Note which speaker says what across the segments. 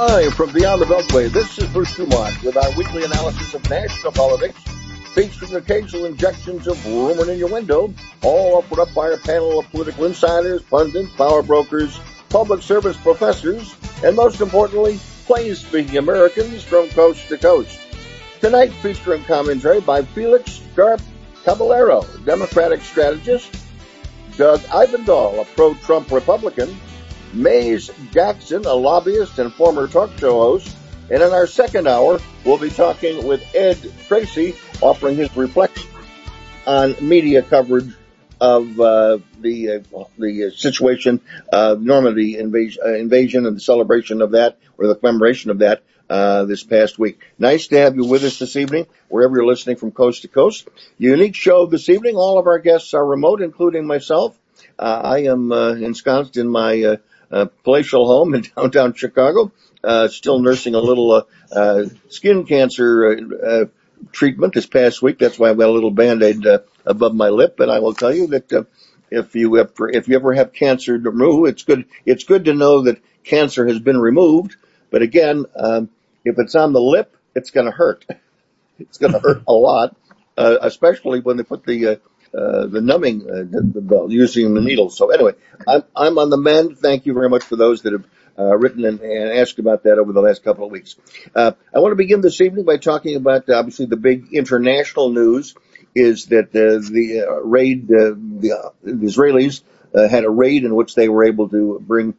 Speaker 1: Live from Beyond the Beltway, this is Bruce Dumont with our weekly analysis of national politics, featuring occasional injections of rumor in your window, all put up by a panel of political insiders, pundits, power brokers, public service professors, and most importantly, plain-speaking Americans from coast to coast. Tonight featuring commentary by Felix Sharp Caballero, Democratic strategist, Doug Ibendahl, a pro-Trump Republican, Mays Jackson, a lobbyist and former talk show host. And in our second hour, we'll be talking with Ed Tracy, offering his reflection on media coverage of the situation, Normandy invasion and the celebration of that, or the commemoration of that, this past week. Nice to have you with us this evening, wherever you're listening from coast to coast. Unique show this evening. All of our guests are remote, including myself. I am ensconced in my palatial home in downtown Chicago, still nursing a little skin cancer treatment this past week. That's why I've got a little Band-Aid above my lip. And I will tell you that if you ever have cancer removed, it's good to know that cancer has been removed. But again, if it's on the lip, it's going to hurt. It's going to hurt a lot, especially when they put the numbing, using the needle. So anyway, I'm on the mend. Thank you very much for those that have written and asked about that over the last couple of weeks. I want to begin this evening by talking about, obviously, the big international news is that the raid, the Israelis had a raid in which they were able to bring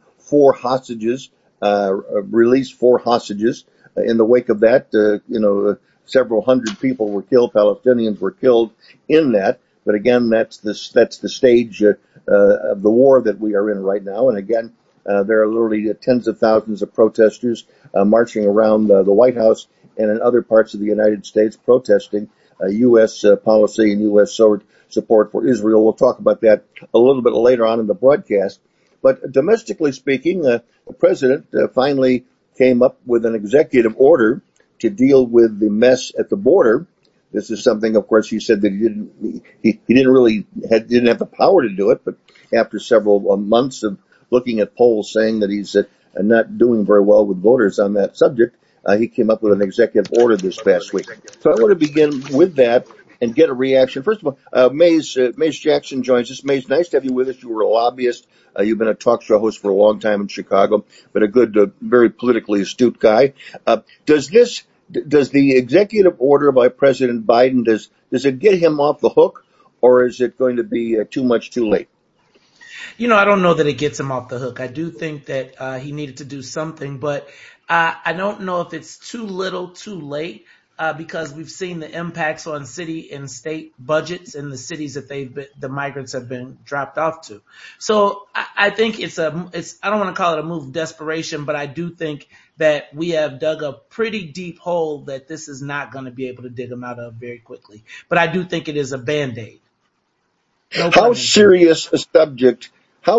Speaker 1: release four hostages. In the wake of that, several hundred people were killed, Palestinians were killed in that. But again, that's the stage of the war that we are in right now. And again, there are literally tens of thousands of protesters marching around the White House and in other parts of the United States protesting U.S. policy and U.S. support for Israel. We'll talk about that a little bit later on in the broadcast. But domestically speaking, the president finally came up with an executive order to deal with the mess at the border. This is something, of course, he said that he didn't have the power to do it, but after several months of looking at polls saying that he's not doing very well with voters on that subject, he came up with an executive order this past week. So I want to begin with that and get a reaction. First of all, Mays Jackson joins us. Mays, nice to have you with us. You were a lobbyist. You've been a talk show host for a long time in Chicago, but a good, very politically astute guy. Does the executive order by President Biden, does it get him off the hook, or is it going to be too much too late?
Speaker 2: I don't know that it gets him off the hook. I do think that he needed to do something, but I don't know if it's too little, too late, because we've seen the impacts on city and state budgets in the cities that the migrants have been dropped off to. So I think I don't want to call it a move of desperation, but I do think that we have dug a pretty deep hole that this is not going to be able to dig them out of very quickly. But I do think it is a Band-Aid.
Speaker 1: How serious a subject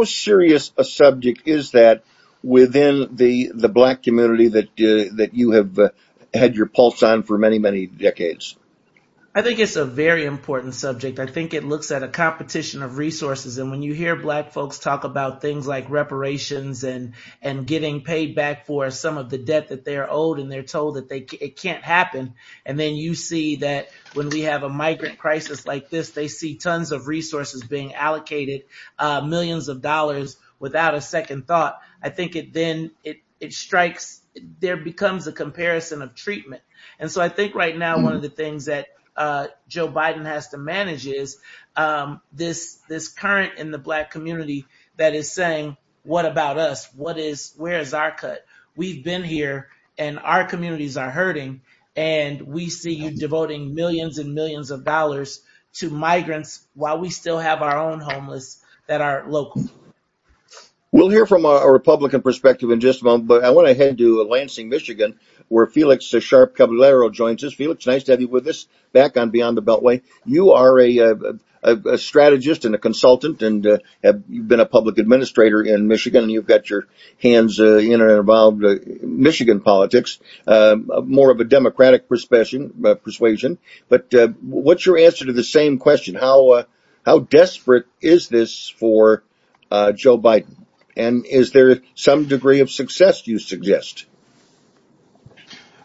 Speaker 1: is that within the black community that you have had your pulse on for many, many decades?
Speaker 2: I think it's a very important subject. I think it looks at a competition of resources. And when you hear black folks talk about things like reparations and getting paid back for some of the debt that they're owed, and they're told that it can't happen. And then you see that when we have a migrant crisis like this, they see tons of resources being allocated, millions of dollars without a second thought. I think it strikes, there becomes a comparison of treatment. And so I think right now, one of the things that Joe Biden has to manage is this current in the black community that is saying, what about us? Where is our cut? We've been here and our communities are hurting, and we see you devoting millions and millions of dollars to migrants while we still have our own homeless that are local.
Speaker 1: We'll hear from a Republican perspective in just a moment, but I want to head to Lansing, Michigan, where Felix Sharp Caballero joins us. Felix, nice to have you with us back on Beyond the Beltway. You are a strategist and a consultant, and you've been a public administrator in Michigan, and you've got your hands in and involved Michigan politics, more of a Democratic persuasion. But what's your answer to the same question? How desperate is this for Joe Biden? And is there some degree of success, you suggest?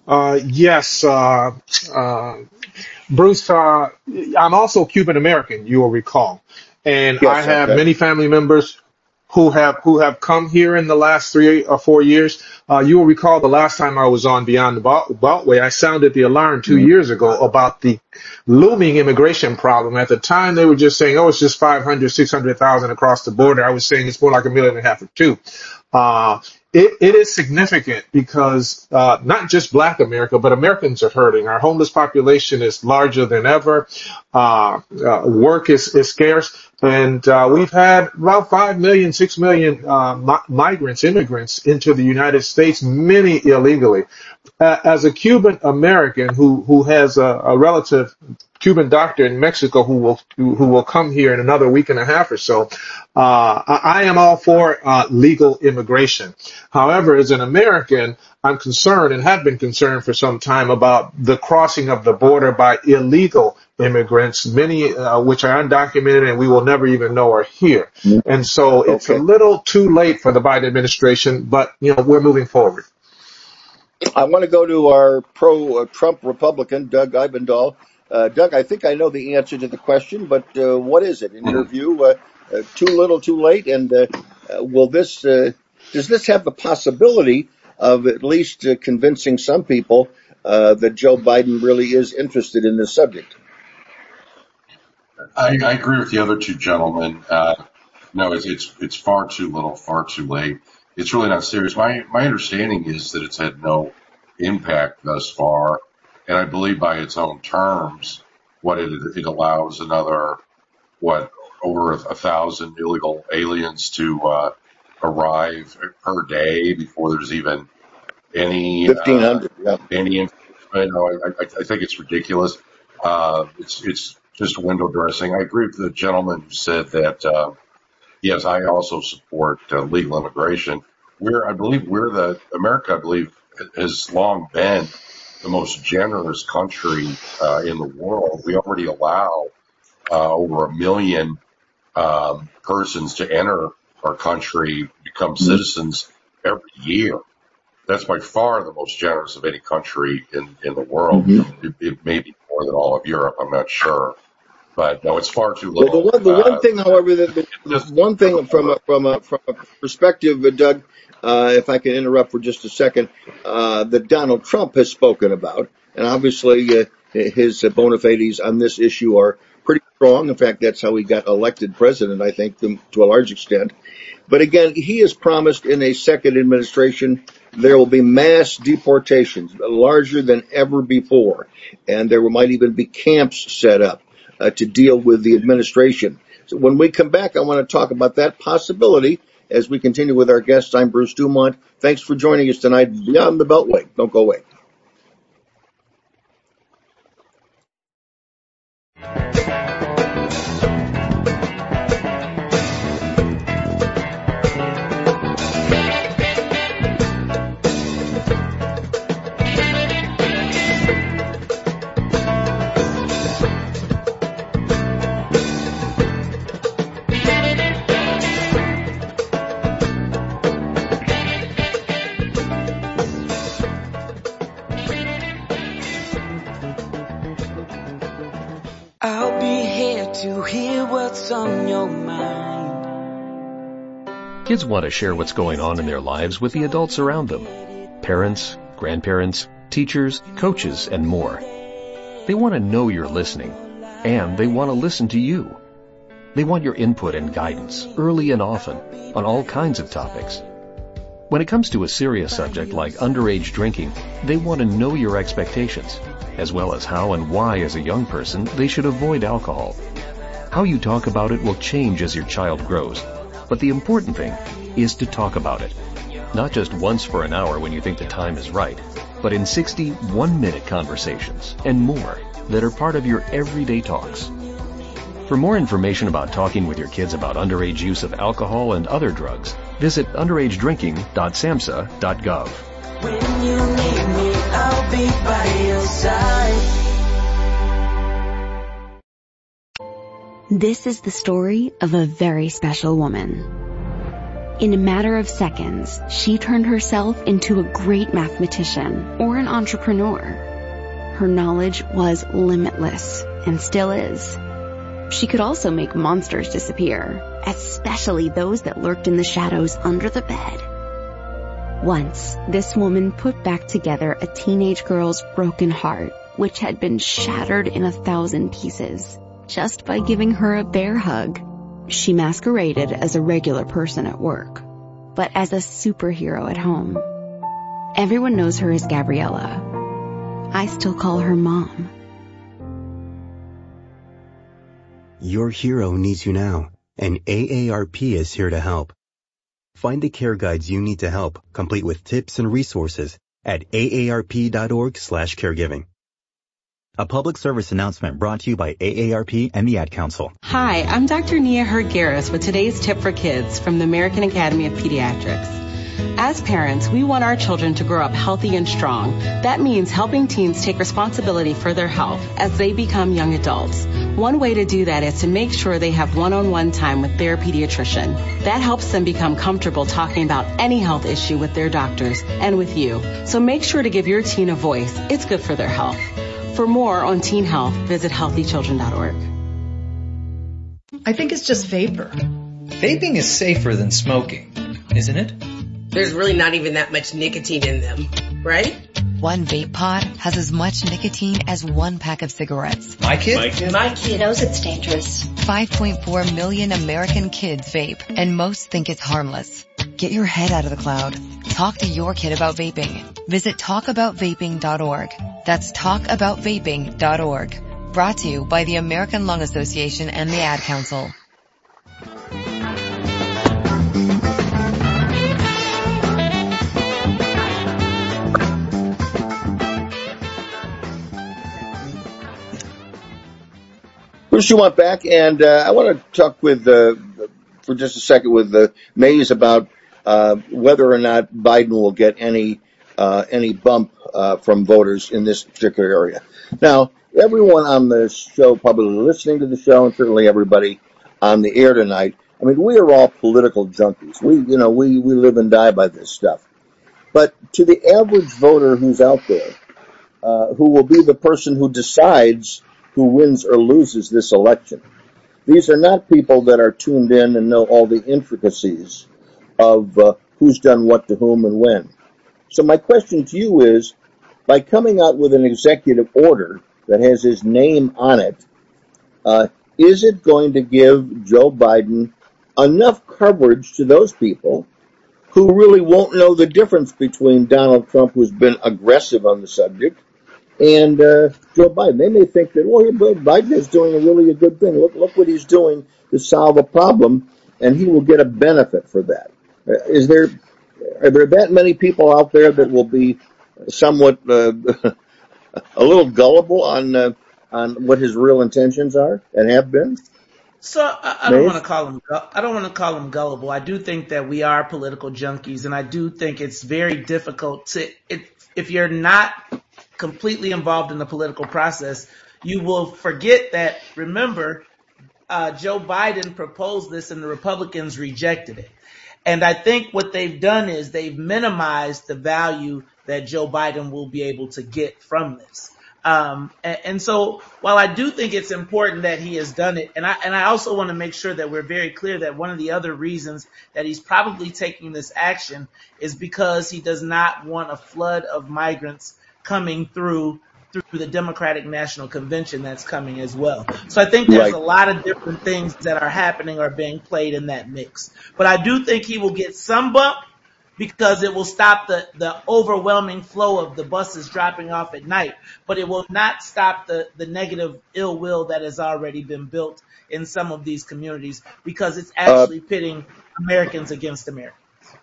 Speaker 3: Yes, Bruce, I'm also Cuban American, you will recall. And I
Speaker 1: Yes,
Speaker 3: have
Speaker 1: okay.
Speaker 3: many family members who have come here in the last 3 or 4 years. You will recall the last time I was on Beyond the Beltway, I sounded the alarm 2 years ago about the looming immigration problem. At the time, they were just saying, oh, it's just 500, 600,000 across the border. I was saying it's more like 1.5 million or two. Uh, it is significant because not just Black America, but Americans are hurting. Our homeless population is larger than ever. Work is scarce. And we've had about 5 million, 6 million immigrants into the United States, many illegally. As a Cuban American who has a relative Cuban doctor in Mexico who will come here in another week and a half or so, I am all for legal immigration. However, as an American, I'm concerned and have been concerned for some time about the crossing of the border by illegal immigrants, many which are undocumented and we will never even know are here. And so it's a little too late for the Biden administration, but we're moving forward.
Speaker 1: I want to go to our pro-Trump Republican, Doug Eibendahl. Doug, I think I know the answer to the question, but what is it in your view? Too little, too late, and will this? Does this have the possibility of at least convincing some people that Joe Biden really is interested in this subject?
Speaker 4: I agree with the other two gentlemen. No, it's far too little, far too late. It's really not serious. My understanding is that it's had no impact thus far, and I believe by its own terms, what it allows another over 1,000 illegal aliens to arrive per day before there's even any
Speaker 1: 1,500. Yeah.
Speaker 4: any enforcement. No, I think it's ridiculous. It's just window dressing. I agree with the gentleman who said that. Yes, I also support legal immigration. America, I believe, has long been the most generous country in the world. We already allow over 1 million persons to enter our country, become citizens every year. That's by far the most generous of any country in the world. It may be more than all of Europe. I'm not sure. But no, it's far too little.
Speaker 1: Well, the one thing, however, the one thing from a perspective, Doug, if I can interrupt for just a second, that Donald Trump has spoken about, and obviously his bona fides on this issue are pretty strong. In fact, that's how he got elected president, I think, to a large extent. But again, he has promised in a second administration there will be mass deportations, larger than ever before, and there might even be camps set up to deal with the administration. So when we come back, I want to talk about that possibility as we continue with our guests. I'm Bruce Dumont. Thanks for joining us tonight Beyond the Beltway. Don't go away.
Speaker 5: I'll be here to hear what's on your mind.
Speaker 6: Kids want to share what's going on in their lives with the adults around them. Parents, grandparents, teachers, coaches, and more. They want to know you're listening, and they want to listen to you. They want your input and guidance, early and often, on all kinds of topics. When it comes to a serious subject like underage drinking, they want to know your expectations, as well as how and why as a young person they should avoid alcohol. How you talk about it will change as your child grows, but the important thing is to talk about it. Not just once for an hour when you think the time is right, but in 60 one-minute conversations and more that are part of your everyday talks. For more information about talking with your kids about underage use of alcohol and other drugs, visit underagedrinking.samhsa.gov.
Speaker 5: When you need me, I'll be by your side.
Speaker 7: This is the story of a very special woman. In a matter of seconds, she turned herself into a great mathematician or an entrepreneur. Her knowledge was limitless and still is. She could also make monsters disappear, especially those that lurked in the shadows under the bed. Once, this woman put back together a teenage girl's broken heart, which had been shattered in 1,000 pieces, just by giving her a bear hug. She masqueraded as a regular person at work, but as a superhero at home. Everyone knows her as Gabriella. I still call her Mom.
Speaker 8: Your hero needs you now, and AARP is here to help. Find the care guides you need to help, complete with tips and resources at aarp.org/caregiving. A public service announcement brought to you by AARP and the Ad Council.
Speaker 9: Hi, I'm Dr. Nia Hergeris with today's tip for kids from the American Academy of Pediatrics. As parents, we want our children to grow up healthy and strong. That means helping teens take responsibility for their health as they become young adults. One way to do that is to make sure they have one-on-one time with their pediatrician. That helps them become comfortable talking about any health issue with their doctors and with you. So make sure to give your teen a voice. It's good for their health. For more on teen health, visit healthychildren.org.
Speaker 10: I think it's just vapor.
Speaker 11: Vaping is safer than smoking, isn't it?
Speaker 12: There's really not even that much nicotine in them, right?
Speaker 13: One vape pod has as much nicotine as one pack of cigarettes.
Speaker 11: My kid
Speaker 14: knows it's dangerous.
Speaker 13: 5.4 million American kids vape, and most think it's harmless. Get your head out of the cloud. Talk to your kid about vaping. Visit talkaboutvaping.org. That's talkaboutvaping.org. Brought to you by the American Lung Association and the Ad Council.
Speaker 1: Bruce, you want back, and I want to talk with for just a second with Mays about whether or not Biden will get any bump from voters in this particular area. Now, everyone on the show, probably listening to the show, and certainly everybody on the air tonight, I mean, we are all political junkies. We live and die by this stuff. But to the average voter who's out there, who will be the person who decides who wins or loses this election, these are not people that are tuned in and know all the intricacies of who's done what to whom and when. So my question to you is, by coming out with an executive order that has his name on it, is it going to give Joe Biden enough coverage to those people who really won't know the difference between Donald Trump, who's been aggressive on the subject, and Joe Biden? They may think that, well, Biden is doing a good thing. Look what he's doing to solve a problem, and he will get a benefit for that. Are there that many people out there that will be somewhat a little gullible on what his real intentions are and have been?
Speaker 2: So I don't want to call him gullible. I do think that we are political junkies, and I do think it's very difficult if you're not completely involved in the political process, you will forget that, remember, Joe Biden proposed this and the Republicans rejected it. And I think what they've done is they've minimized the value that Joe Biden will be able to get from this. And so while I do think it's important that he has done it, and I also want to make sure that we're very clear that one of the other reasons that he's probably taking this action is because he does not want a flood of migrants coming through the Democratic National Convention that's coming as well. So I think there's a lot of different things that are happening or being played in that mix. But I do think he will get some bump because it will stop the overwhelming flow of the buses dropping off at night. But it will not stop the negative ill will that has already been built in some of these communities because it's actually pitting Americans against Americans.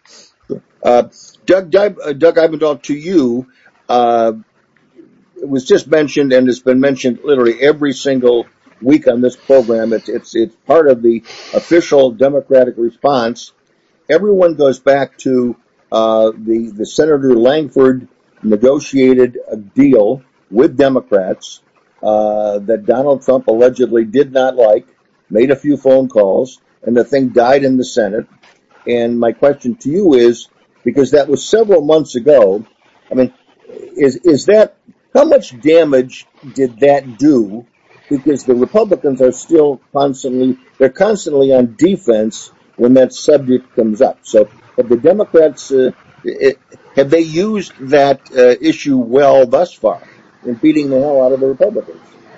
Speaker 1: Doug Ibendahl, to you, it was just mentioned and it's been mentioned literally every single week on this program. It's part of the official Democratic response. Everyone goes back to the Senator Langford negotiated a deal with Democrats that Donald Trump allegedly did not like, made a few phone calls, and the thing died in the Senate. And my question to you is, because that was several months ago, I mean, is that, how much damage did that do? Because the Republicans are still they're constantly on defense when that subject comes up. So have the Democrats, have they used that issue well thus far in beating the hell out of the Republicans?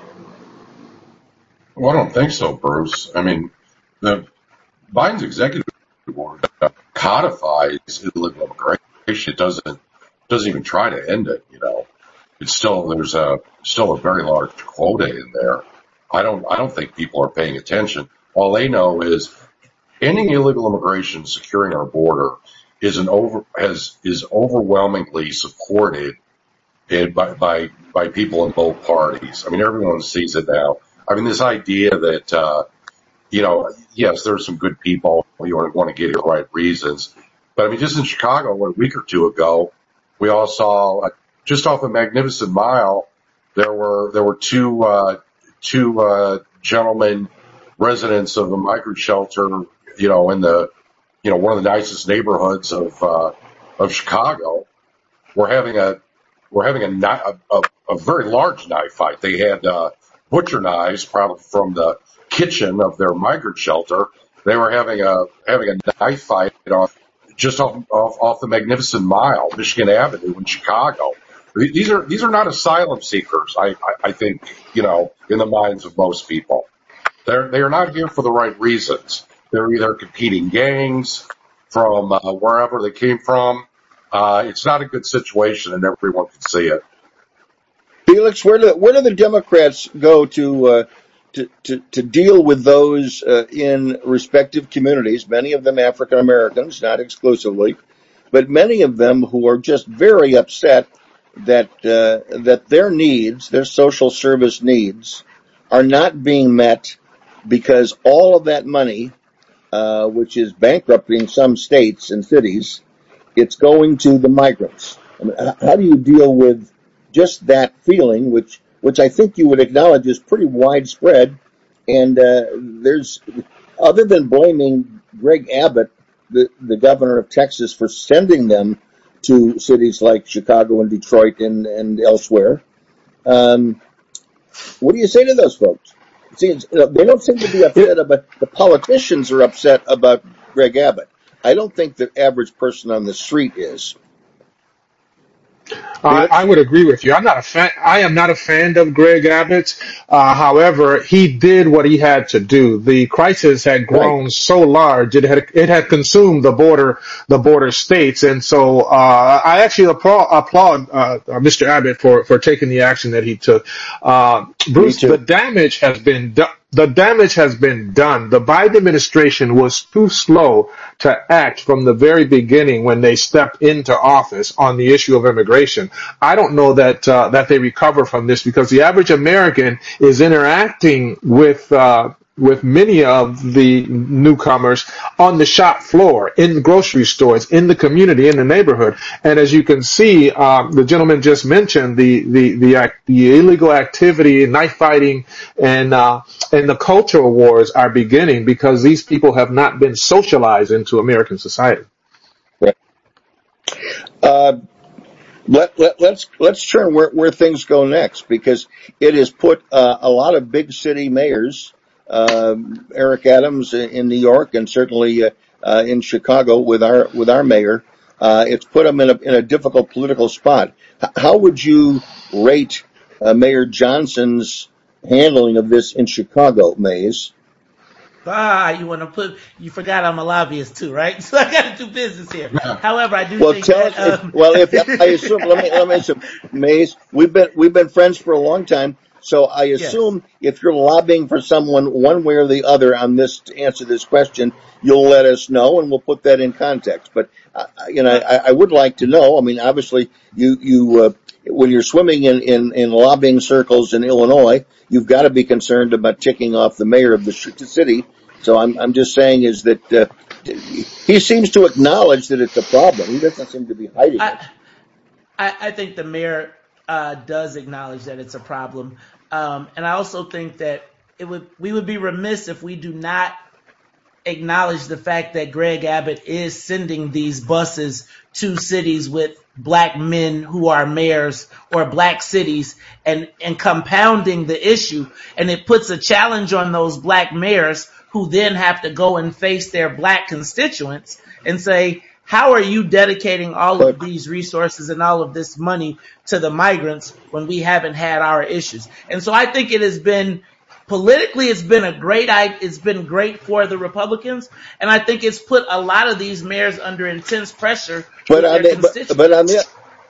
Speaker 4: Well, I don't think so, Bruce. I mean, Biden's executive order codifies illegal immigration. It doesn't even try to end it. It's there's still a very large quota in there. I don't think people are paying attention. All they know is ending illegal immigration, securing our border is overwhelmingly supported by people in both parties. I mean, everyone sees it now. I mean, this idea that yes, there's some good people you want to get here for the right reasons, but I mean, just in Chicago, a week or two ago, we all saw just off the Magnificent Mile, there were two gentlemen, residents of a migrant shelter, in the one of the nicest neighborhoods of Chicago. We're having a very large knife fight. They had butcher knives, probably from the kitchen of their migrant shelter. They were having a knife fight off the Magnificent Mile, Michigan Avenue in Chicago. These are not asylum seekers. I think in the minds of most people, they are not here for the right reasons. They're either competing gangs from wherever they came from. It's not a good situation, and everyone can see it.
Speaker 1: Felix, where do the Democrats go to deal with those in respective communities? Many of them African Americans, not exclusively, but many of them who are just very upset that their needs, their social service needs, are not being met because all of that money, which is bankrupting some states and cities, it's going to the migrants. I mean, how do you deal with just that feeling, which I think you would acknowledge is pretty widespread? And there's, other than blaming Greg Abbott, the governor of Texas, for sending them to cities like Chicago and Detroit and elsewhere, what do you say to those folks? See, they don't seem to be upset about, the politicians are upset about Greg Abbott. I don't think the average person on the street is.
Speaker 3: I would agree with you. I am not a fan of Greg Abbott. However, he did what he had to do. The crisis had grown so large; it had consumed the border states, and so I actually applaud Mr. Abbott for taking the action that he took. Bruce, the damage has been done. The damage has been done. The Biden administration was too slow to act from the very beginning when they stepped into office on the issue of immigration. I don't know that they recover from this, because the average American is interacting with many of the newcomers on the shop floor, in the grocery stores, in the community, in the neighborhood. And as you can see, the gentleman just mentioned the illegal activity, knife fighting, and the cultural wars are beginning because these people have not been socialized into American society.
Speaker 1: Right. Let's turn where things go next, because it has put a lot of big city mayors, Eric Adams in New York, and certainly in Chicago with our mayor. It's put them in a difficult political spot. How would you rate Mayor Johnson's handling of this in Chicago, Mays?
Speaker 2: You forgot I'm a lobbyist too, right? So I got to do business here. However, I do think
Speaker 1: I assume, let me assume, Mays, we've been friends for a long time. So I assume if you're lobbying for someone one way or the other on this, to answer this question, you'll let us know and we'll put that in context. But, I would like to know. I mean, obviously you when you're swimming in lobbying circles in Illinois, you've got to be concerned about ticking off the mayor of the city. So I'm just saying is that he seems to acknowledge that it's a problem. He doesn't seem to be hiding it.
Speaker 2: I think the mayor does acknowledge that it's a problem. And I also think that we would be remiss if we do not acknowledge the fact that Greg Abbott is sending these buses to cities with black men who are mayors or black cities and compounding the issue. And it puts a challenge on those black mayors who then have to go and face their black constituents and say, how are you dedicating all of these resources and all of this money to the migrants when we haven't had our issues? And so I think it has been politically, it's been great for the Republicans, and I think it's put a lot of these mayors under intense pressure. But on
Speaker 1: the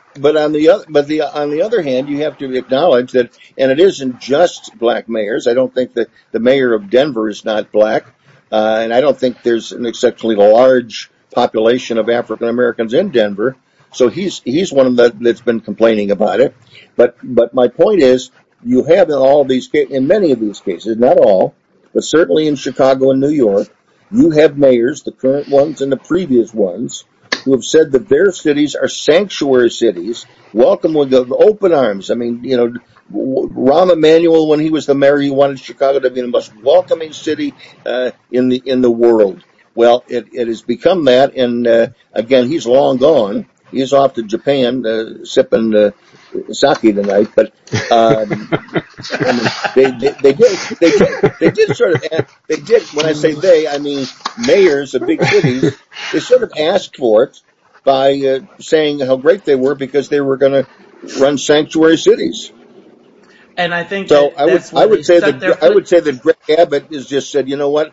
Speaker 1: other hand, you have to acknowledge that, and it isn't just black mayors. I don't think that the mayor of Denver is not black, and I don't think there's an exceptionally large population of African Americans in Denver. So he's one of that's been complaining about it. But my point is, you have in many of these cases, not all, but certainly in Chicago and New York, you have mayors, the current ones and the previous ones, who have said that their cities are sanctuary cities, welcome with open arms. I mean, Rahm Emanuel, when he was the mayor, he wanted Chicago to be the most welcoming city in the world. Well, it has become that, and again, he's long gone. He's off to Japan sipping sake tonight, but I mean, they did sort of. They did. When I say they, I mean mayors of big cities. They sort of asked for it by saying how great they were because they were going to run sanctuary cities.
Speaker 2: And I think
Speaker 1: so. I would say that Greg Abbott has just said, you know what.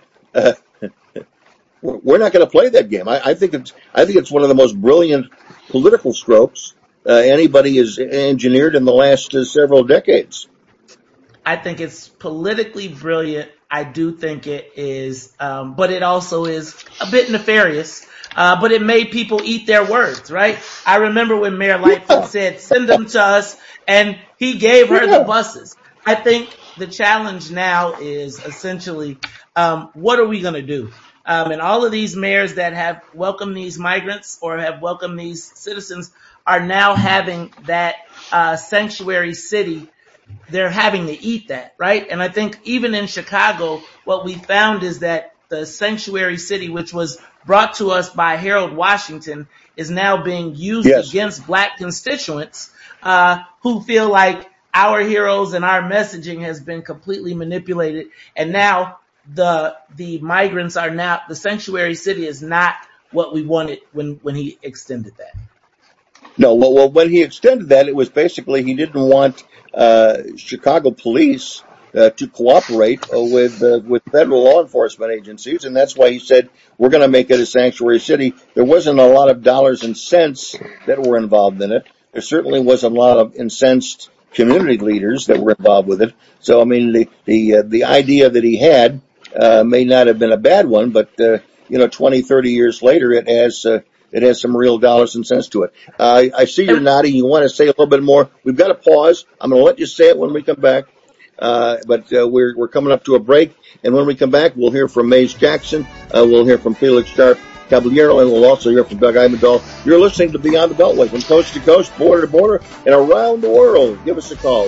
Speaker 1: We're not going to play that game. I think it's one of the most brilliant political strokes anybody has engineered in the last several decades.
Speaker 2: I think it's politically brilliant. I do think it is, but it also is a bit nefarious. But it made people eat their words, right? I remember when Mayor Lightfoot said, "Send them to us," and he gave her the buses. I think the challenge now is essentially, what are we going to do? And all of these mayors that have welcomed these migrants or have welcomed these citizens are now having that sanctuary city. They're having to eat that, right? And I think even in Chicago, what we found is that the sanctuary city, which was brought to us by Harold Washington, is now being used against black constituents who feel like our heroes and our messaging has been completely manipulated. And now the migrants are now, the sanctuary city is not what we wanted when he extended that.
Speaker 1: No, well, when he extended that, it was basically he didn't want Chicago police to cooperate with federal law enforcement agencies, and that's why he said we're going to make it a sanctuary city. There wasn't a lot of dollars and cents that were involved in it. There certainly wasn't a lot of incensed community leaders that were involved with it. So, I mean, the idea that he had may not have been a bad one, but 20, 30 years later, it has some real dollars and cents to it. I see you're nodding. You want to say a little bit more. We've got to pause. I'm going to let you say it when we come back. But we're coming up to a break. And when we come back, we'll hear from Maze Jackson. We'll hear from Felix Sharp Caballero, and we'll also hear from Doug Eibendahl. You're listening to Beyond the Beltway, from coast to coast, border to border, and around the world. Give us a call,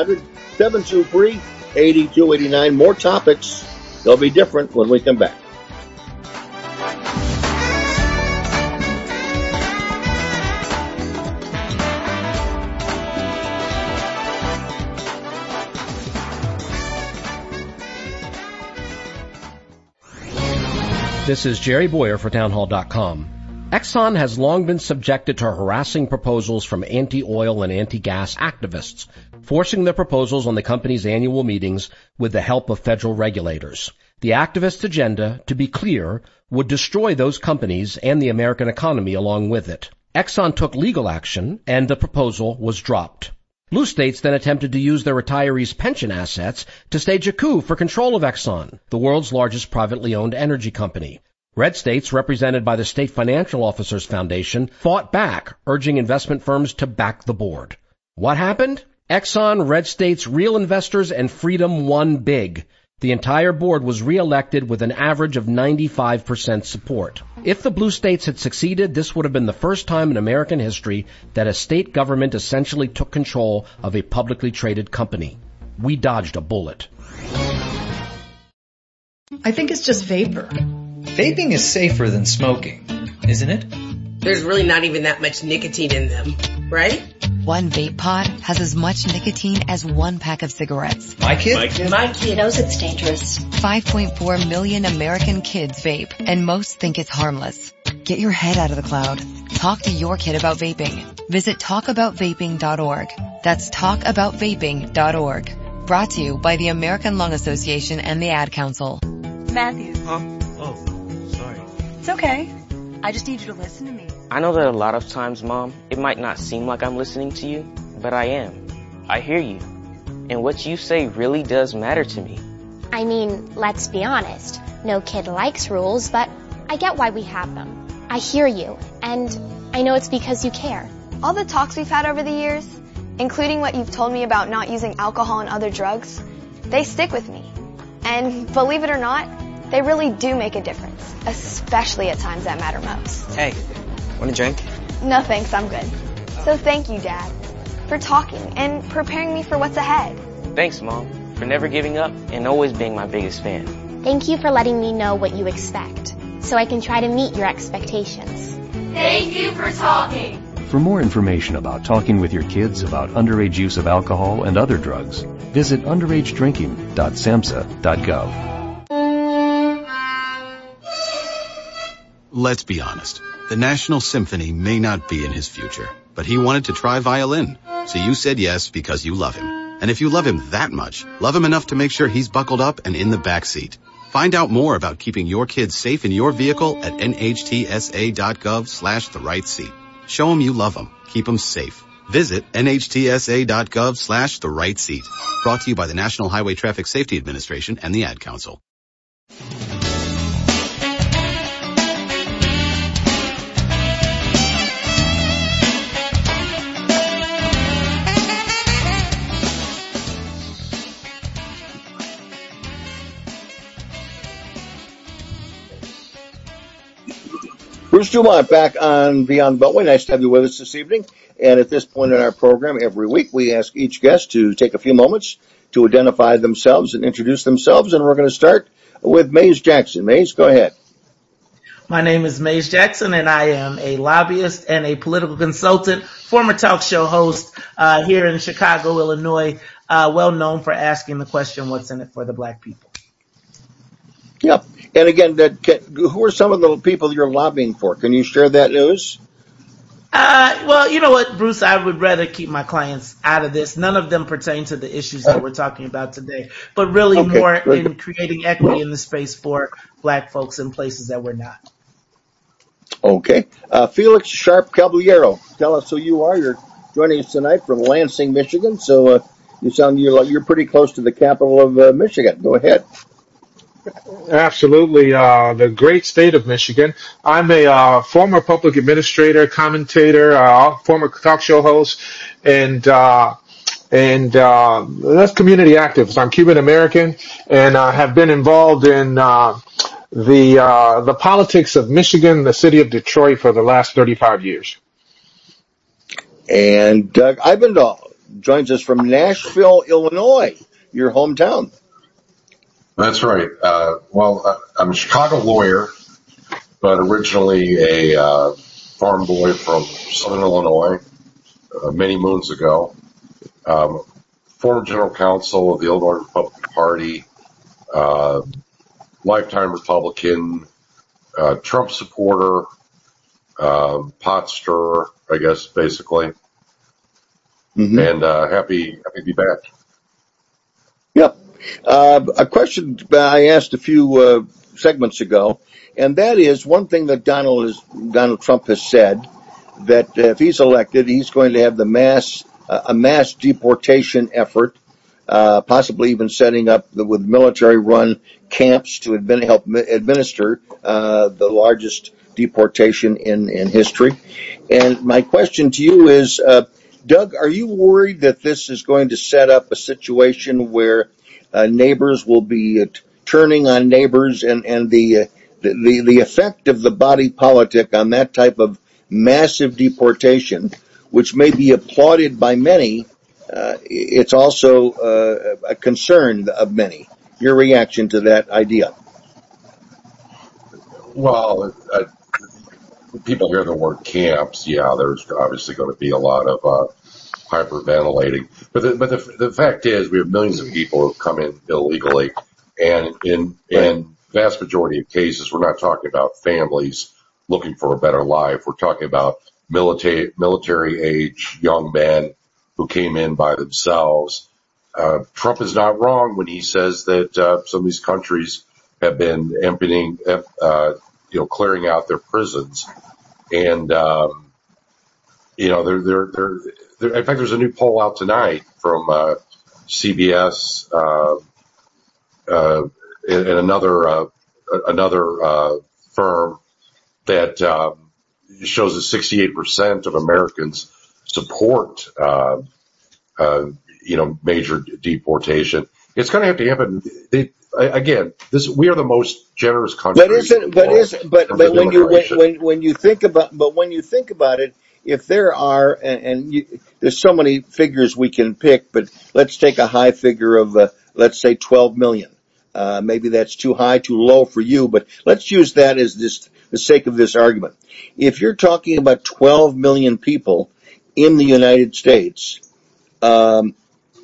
Speaker 1: 1-800-723-8289. More topics. They'll be different when we come back.
Speaker 15: This is Jerry Boyer for Townhall.com. Exxon has long been subjected to harassing proposals from anti-oil and anti-gas activists, forcing their proposals on the company's annual meetings with the help of federal regulators. The activists' agenda, to be clear, would destroy those companies and the American economy along with it. Exxon took legal action, and the proposal was dropped. Blue states then attempted to use their retirees' pension assets to stage a coup for control of Exxon, the world's largest privately owned energy company. Red states, represented by the State Financial Officers Foundation, fought back, urging investment firms to back the board. What happened? Exxon, red states, real investors, and freedom won big. The entire board was re-elected with an average of 95% support. If the blue states had succeeded, this would have been the first time in American history that a state government essentially took control of a publicly traded company. We dodged a bullet.
Speaker 10: I think it's just vapor.
Speaker 11: Vaping is safer than smoking, isn't it?
Speaker 12: There's really not even that much nicotine in them, right?
Speaker 13: One vape pod has as much nicotine as one pack of cigarettes.
Speaker 11: My kid?
Speaker 14: My kid knows it's dangerous.
Speaker 13: 5.4 million American kids vape, and most think it's harmless. Get your head out of the cloud. Talk to your kid about vaping. Visit talkaboutvaping.org. That's talkaboutvaping.org. Brought to you by the American Lung Association and the Ad Council.
Speaker 16: Matthew.
Speaker 17: Huh? Oh, sorry.
Speaker 16: It's okay. I just need you to listen to me.
Speaker 18: I know that a lot of times, Mom, it might not seem like I'm listening to you, but I am. I hear you. And what you say really does matter to me.
Speaker 19: I mean, let's be honest. No kid likes rules, but I get why we have them. I hear you, and I know it's because you care.
Speaker 20: All the talks we've had over the years, including what you've told me about not using alcohol and other drugs, they stick with me. And believe it or not, they really do make a difference, especially at times that matter most.
Speaker 18: Hey, want a drink?
Speaker 20: No thanks, I'm good. So thank you, Dad, for talking and preparing me for what's ahead.
Speaker 18: Thanks, Mom, for never giving up and always being my biggest fan.
Speaker 19: Thank you for letting me know what you expect, so I can try to meet your expectations.
Speaker 16: Thank you for talking.
Speaker 6: For more information about talking with your kids about underage use of alcohol and other drugs, visit underagedrinking.samhsa.gov.
Speaker 21: Let's be honest. The National Symphony may not be in his future, but he wanted to try violin. So you said yes because you love him. And if you love him that much, love him enough to make sure he's buckled up and in the back seat. Find out more about keeping your kids safe in your vehicle at nhtsa.gov/therightseat. Show them you love them. Keep them safe. Visit nhtsa.gov/therightseat. Brought to you by the National Highway Traffic Safety Administration and the Ad Council.
Speaker 1: Bruce Dumont back on Beyond the Beltway. Nice to have you with us this evening. And at this point in our program, every week, we ask each guest to take a few moments to identify themselves and introduce themselves. And we're going to start with Mays Jackson. Mays, go ahead.
Speaker 2: My name is Mays Jackson, and I am a lobbyist and a political consultant, former talk show host here in Chicago, Illinois, well known for asking the question, what's in it for the black people?
Speaker 1: Yep. And again, who are some of the people you're lobbying for? Can you share that news?
Speaker 2: Well, you know what, Bruce, I would rather keep my clients out of this. None of them pertain to the issues that we're talking about today, but really more in creating equity in the space for black folks in places that we're not.
Speaker 1: Okay. Felix Sharp Caballero, tell us who you are. You're joining us tonight from Lansing, Michigan. So you sound you're pretty close to the capital of Michigan. Go ahead.
Speaker 3: Absolutely, the great state of Michigan. I'm a former public administrator, commentator, former talk show host, and that's community activist. I'm Cuban American, and have been involved in the politics of Michigan, the city of Detroit, for the last 35 years.
Speaker 1: And Doug Ibendahl joins us from Nashville, Illinois, your hometown.
Speaker 4: That's right. I'm a Chicago lawyer, but originally a farm boy from Southern Illinois many moons ago. Former general counsel of the Illinois Republican Party, lifetime Republican, Trump supporter, pot stirrer, I guess, basically. Mm-hmm. And happy to be back.
Speaker 1: Yep. A question I asked a few segments ago, and that is one thing that Donald Trump has said, that if he's elected, he's going to have a mass deportation effort, possibly even setting up with military-run camps to help administer the largest deportation in history. And my question to you is, Doug, are you worried that this is going to set up a situation where neighbors will be turning on neighbors, and the effect of the body politic on that type of massive deportation, which may be applauded by many, it's also a concern of many. Your reaction to that idea?
Speaker 4: Well, people hear the word camps. Yeah, there's obviously going to be a lot of hyperventilating. But the fact is, we have millions of people who have come in illegally, and in vast majority of cases, we're not talking about families looking for a better life. We're talking about military age young men who came in by themselves. Trump is not wrong when he says that some of these countries have been emptying, clearing out their prisons, and in fact, there's a new poll out tonight from CBS and another firm that shows that 68% of Americans support major deportation. It's going to have to happen. We are the most generous country.
Speaker 1: But when you think about it, if there are there's so many figures we can pick, but let's take a high figure of let's say 12 million. Maybe that's too high, too low for you, but let's use that as the sake of this argument. If you're talking about 12 million people in the United States, and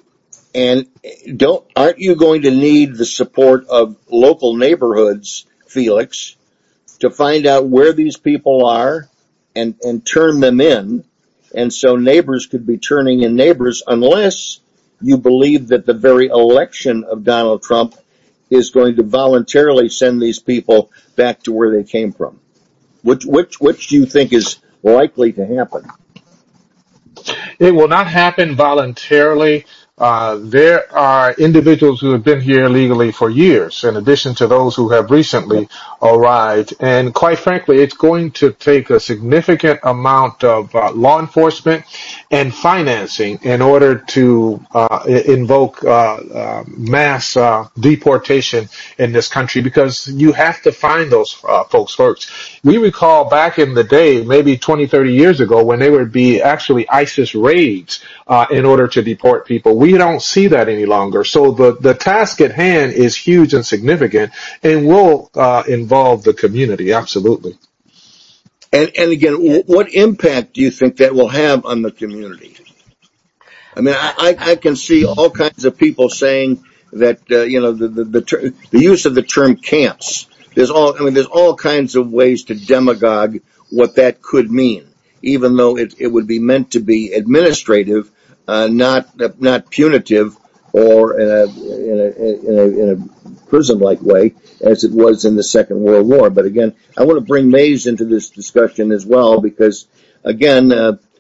Speaker 1: aren't you going to need the support of local neighborhoods, Felix, to find out where these people are and turn them in? And so neighbors could be turning in neighbors unless you believe that the very election of Donald Trump is going to voluntarily send these people back to where they came from. Which do you think is likely to happen?
Speaker 3: It will not happen voluntarily. There are individuals who have been here illegally for years, in addition to those who have recently arrived. And quite frankly, it's going to take a significant amount of law enforcement and financing in order to invoke mass deportation in this country, because you have to find those folks first. We recall back in the day, maybe 20, 30 years ago, when there would be actually ISIS raids in order to deport people. We don't see that any longer. So the task at hand is huge and significant and will involve the community, absolutely.
Speaker 1: And again, what impact do you think that will have on the community? I mean, I can see all kinds of people saying that the use of the term camps. There's all kinds of ways to demagogue what that could mean, even though it would be meant to be administrative, not punitive or in a prison-like way as it was in the Second World War. But again, I want to bring Mays into this discussion as well, because again,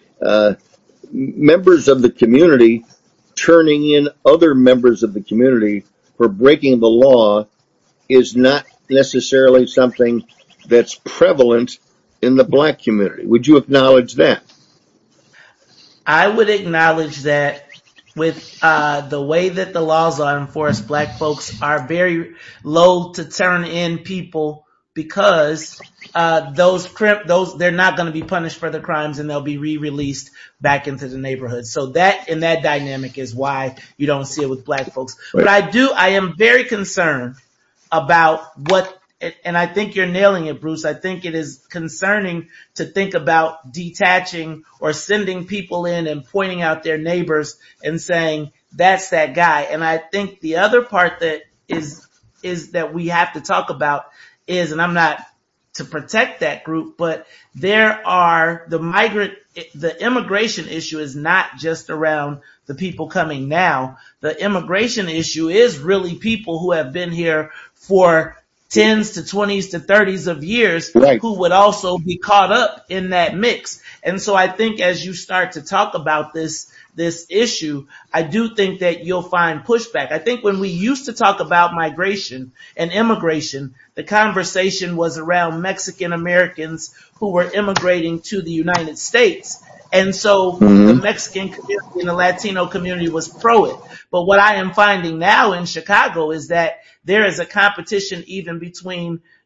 Speaker 1: members of the community turning in other members of the community for breaking the law is not necessarily something that's prevalent in the black community. Would you acknowledge that?
Speaker 2: I would acknowledge that with the way that the laws are enforced, black folks are very low to turn in people because they're not going to be punished for the crimes and they'll be re-released back into the neighborhood. So that dynamic is why you don't see it with black folks. Right. But I am very concerned about and I think you're nailing it, Bruce. I think it is concerning to think about detaching or sending people in and pointing out their neighbors and saying, that's that guy. And I think the other part that is that we have to talk about is, and I'm not to protect that group, but there are the immigration issue is not just around the people coming now. The immigration issue is really people who have been here for 10s to 20s to 30s of years, right, who would also be caught up in that mix. And so I think as you start to talk about this issue, I do think that you'll find pushback. I think when we used to talk about migration and immigration, the conversation was around Mexican Americans who were immigrating to the United States. And so the Mexican community and the Latino community was pro it. But what I am finding now in Chicago is that there is a competition even between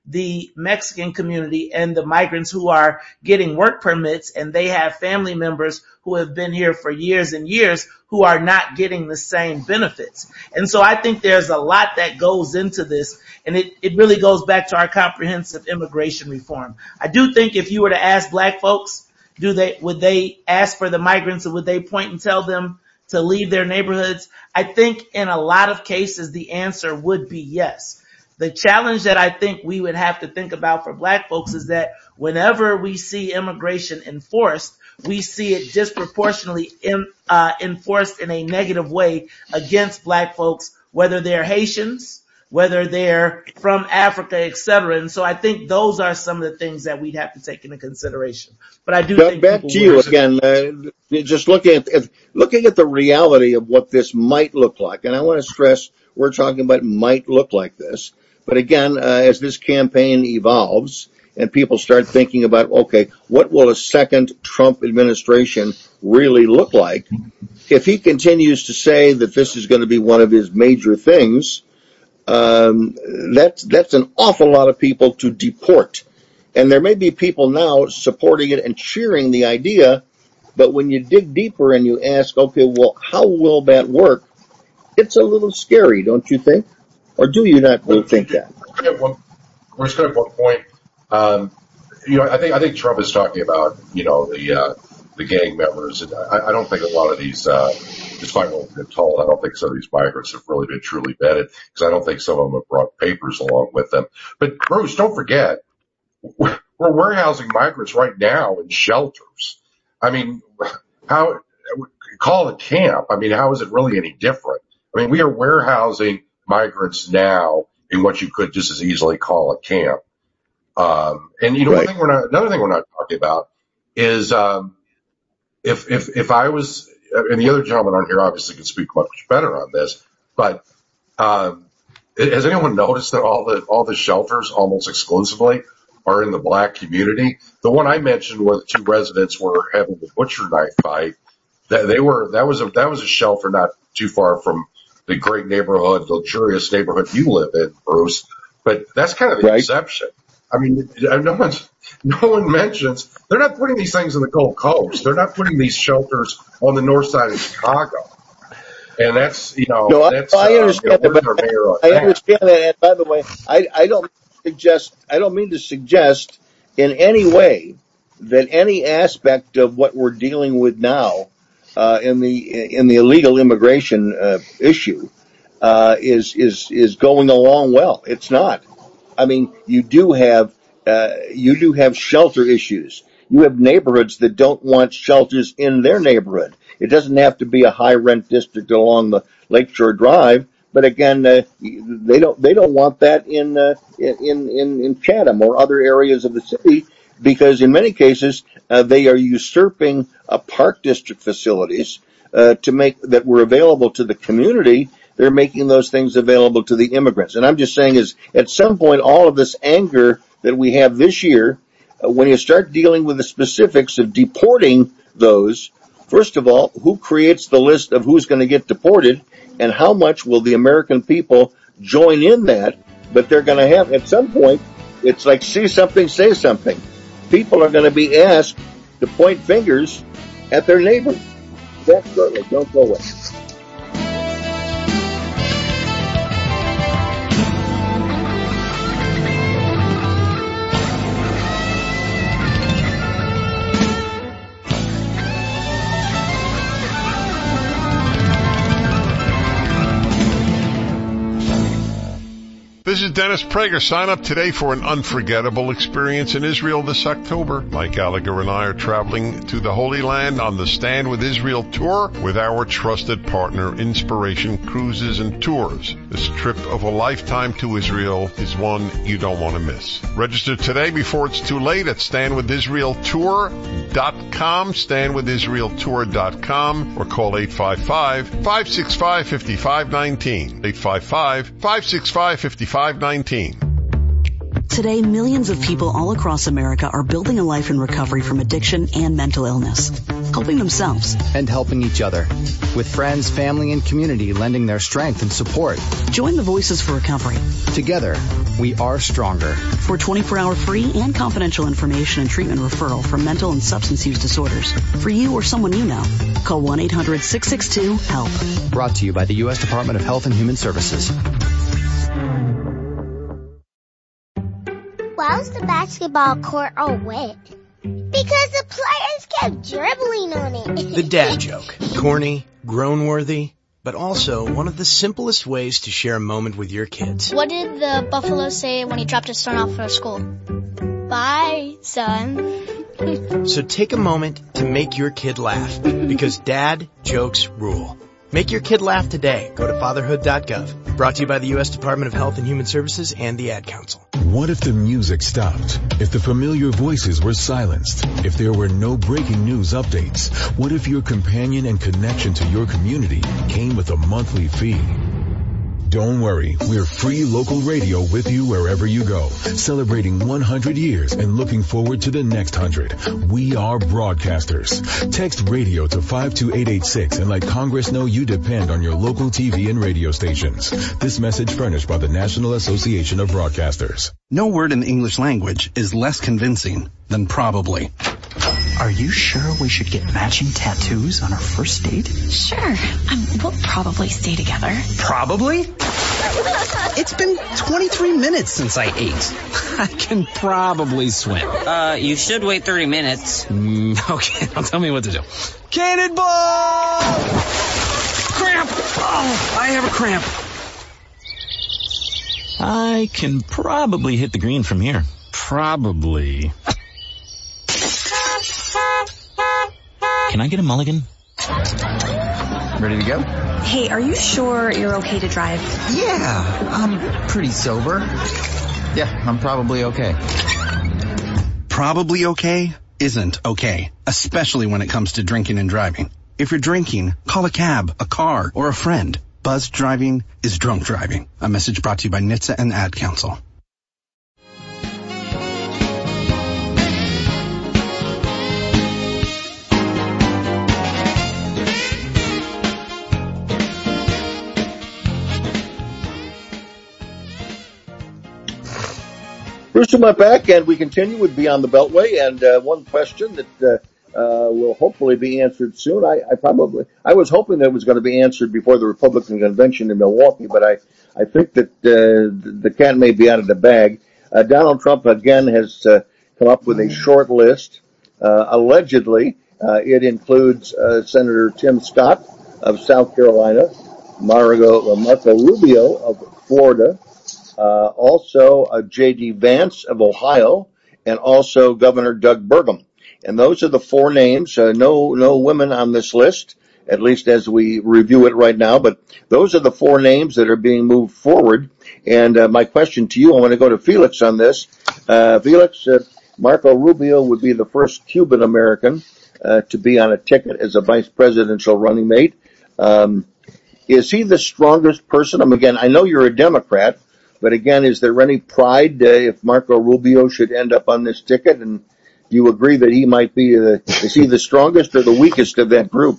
Speaker 2: the Mexican community and the migrants who are getting work permits, and they have family members who have been here for years and years who are not getting the same benefits. And so I think there's a lot that goes into this, and it really goes back to our comprehensive immigration reform. I do think if you were to ask black folks, would they ask for the migrants, or would they point and tell them to leave their neighborhoods? I think in a lot of cases the answer would be yes. The challenge that I think we would have to think about for black folks is that whenever we see immigration enforced, we see it disproportionately enforced in a negative way against black folks, whether they're Haitians, whether they're from Africa, etc. And so I think those are some of the things that we'd have to take into consideration. But I do think
Speaker 1: back to you again, just looking at the reality of what this might look like. And I want to stress we're talking about might look like this. But again, as this campaign evolves and people start thinking about, okay, what will a second Trump administration really look like? If he continues to say that this is going to be one of his major things, that's an awful lot of people to deport. And there may be people now supporting it and cheering the idea, but when you dig deeper and you ask, okay, well, how will that work? It's a little scary, don't you think? Or do you not think that?
Speaker 4: We're just going to have one point. I think Trump is talking about, the gang members. And I don't think a lot of these, despite what we've been told, I don't think some of these migrants have really been truly vetted, because I don't think some of them have brought papers along with them. But Bruce, don't forget, we're warehousing migrants right now in shelters. I mean, call it camp. I mean, how is it really any different? I mean, we are warehousing migrants now in what you could just as easily call a camp. And right. Another thing we're not talking about is, if I was, and the other gentleman on here obviously can speak much better on this, but, has anyone noticed that all the shelters almost exclusively are in the black community? The one I mentioned where the two residents were having the butcher knife fight, that was a shelter not too far from the great neighborhood, luxurious neighborhood you live in, Bruce. But that's kind of the exception. I mean, no one mentions, they're not putting these things in the Gold Coast. They're not putting these shelters on the north side of Chicago. And that's, I
Speaker 1: understand that. I understand that. And by the way, I don't mean to suggest in any way that any aspect of what we're dealing with now, in the illegal immigration issue is going along well. It's not. I mean, you do have shelter issues. You have neighborhoods that don't want shelters in their neighborhood. It doesn't have to be a high rent district along the Lakeshore Drive, but again, they don't want that in Chatham or other areas of the city, because in many cases they are usurping park district facilities that were available to the community. They're making those things available to the immigrants. And I'm just saying is, at some point, all of this anger that we have this year, when you start dealing with the specifics of deporting those, first of all, who creates the list of who's going to get deported, and how much will the American people join in that? But they're going to have, at some point, it's like see something, say something. People are going to be asked to point fingers at their neighbors. That's certainly, don't go away.
Speaker 5: This is Dennis Prager. Sign up today for an unforgettable experience in Israel this October. Mike Gallagher and I are traveling to the Holy Land on the Stand with Israel tour with our trusted partner, Inspiration Cruises and Tours. This trip of a lifetime to Israel is one you don't want to miss. Register today before it's too late at standwithisraeltour.com, standwithisraeltour.com, or call 855-565-5519. 855-565-5519.
Speaker 7: Today, millions of people all across America are building a life in recovery from addiction and mental illness, helping themselves
Speaker 22: and helping each other, with friends, family, and community lending their strength and support.
Speaker 7: Join the Voices for Recovery.
Speaker 22: Together, we are stronger.
Speaker 7: For 24-hour free and confidential information and treatment referral for mental and substance use disorders, for you or someone you know, call 1-800-662-HELP.
Speaker 22: Brought to you by the U.S. Department of Health and Human Services.
Speaker 23: Why was the basketball court all wet? Because the players kept dribbling on it.
Speaker 24: The dad joke. Corny, groan-worthy, but also one of the simplest ways to share a moment with your kids.
Speaker 25: What did the buffalo say when he dropped his son off for school? Bye, son.
Speaker 24: So take a moment to make your kid laugh, because dad jokes rule. Make your kid laugh today. Go to fatherhood.gov. Brought to you by the U.S. Department of Health and Human Services and the Ad Council.
Speaker 26: What if the music stopped? If the familiar voices were silenced? If there were no breaking news updates? What if your companion and connection to your community came with a monthly fee? Don't worry, we're free local radio with you wherever you go, celebrating 100 years and looking forward to the next 100. We are broadcasters. Text radio to 52886 and let Congress know you depend on your local TV and radio stations. This message furnished by the National Association of Broadcasters.
Speaker 27: No word in the English language is less convincing than probably.
Speaker 28: Are you sure we should get matching tattoos on our first date?
Speaker 29: Sure. We'll probably stay together.
Speaker 27: Probably? It's been 23 minutes since I ate. I can probably swim.
Speaker 18: You should wait 30 minutes.
Speaker 27: Okay, now tell me what to do. Cannonball! Cramp! Oh, I have a cramp.
Speaker 28: I can probably hit the green from here.
Speaker 27: Probably.
Speaker 28: Can I get a mulligan?
Speaker 27: Ready to go?
Speaker 29: Hey, are you sure you're okay to drive?
Speaker 27: Yeah, I'm pretty sober. Yeah, I'm probably okay. Probably okay isn't okay, especially when it comes to drinking and driving. If you're drinking, call a cab, a car, or a friend. Buzzed driving is drunk driving. A message brought to you by NHTSA and the Ad Council.
Speaker 1: Bruce Dumont back, and we continue with Beyond the Beltway, and one question that will hopefully be answered soon. I was hoping that it was going to be answered before the Republican convention in Milwaukee, but I think that the cat may be out of the bag. Donald Trump again has come up with a short list. Allegedly, it includes Senator Tim Scott of South Carolina, Marco Rubio of Florida, also J.D. Vance of Ohio, and also Governor Doug Burgum. And those are the four names. No women on this list, at least as we review it right now. But those are the four names that are being moved forward. And my question to you, I want to go to Felix on this. Felix, Marco Rubio would be the first Cuban American to be on a ticket as a vice presidential running mate. Is he the strongest person? Again, I know you're a Democrat, but again, is there any pride if Marco Rubio should end up on this ticket? And do you agree that he might be is he the strongest or the weakest of that group?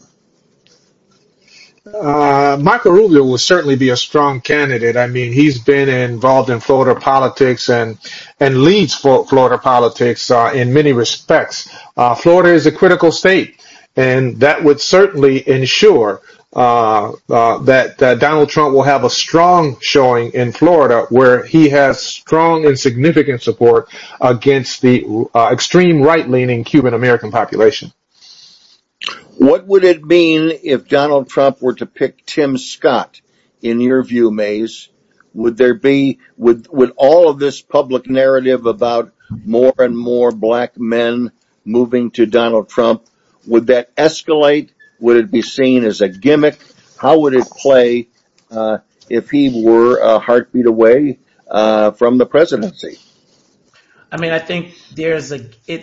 Speaker 3: Marco Rubio will certainly be a strong candidate. I mean, he's been involved in Florida politics and leads Florida politics in many respects. Florida is a critical state, and that would certainly ensure that Donald Trump will have a strong showing in Florida, where he has strong and significant support against the extreme right-leaning Cuban American population.
Speaker 1: What would it mean if Donald Trump were to pick Tim Scott? In your view, Mays, would all of this public narrative about more and more black men moving to Donald Trump, would that escalate? Would it be seen as a gimmick? How would it play if he were a heartbeat away from the presidency?
Speaker 2: I mean, I think there's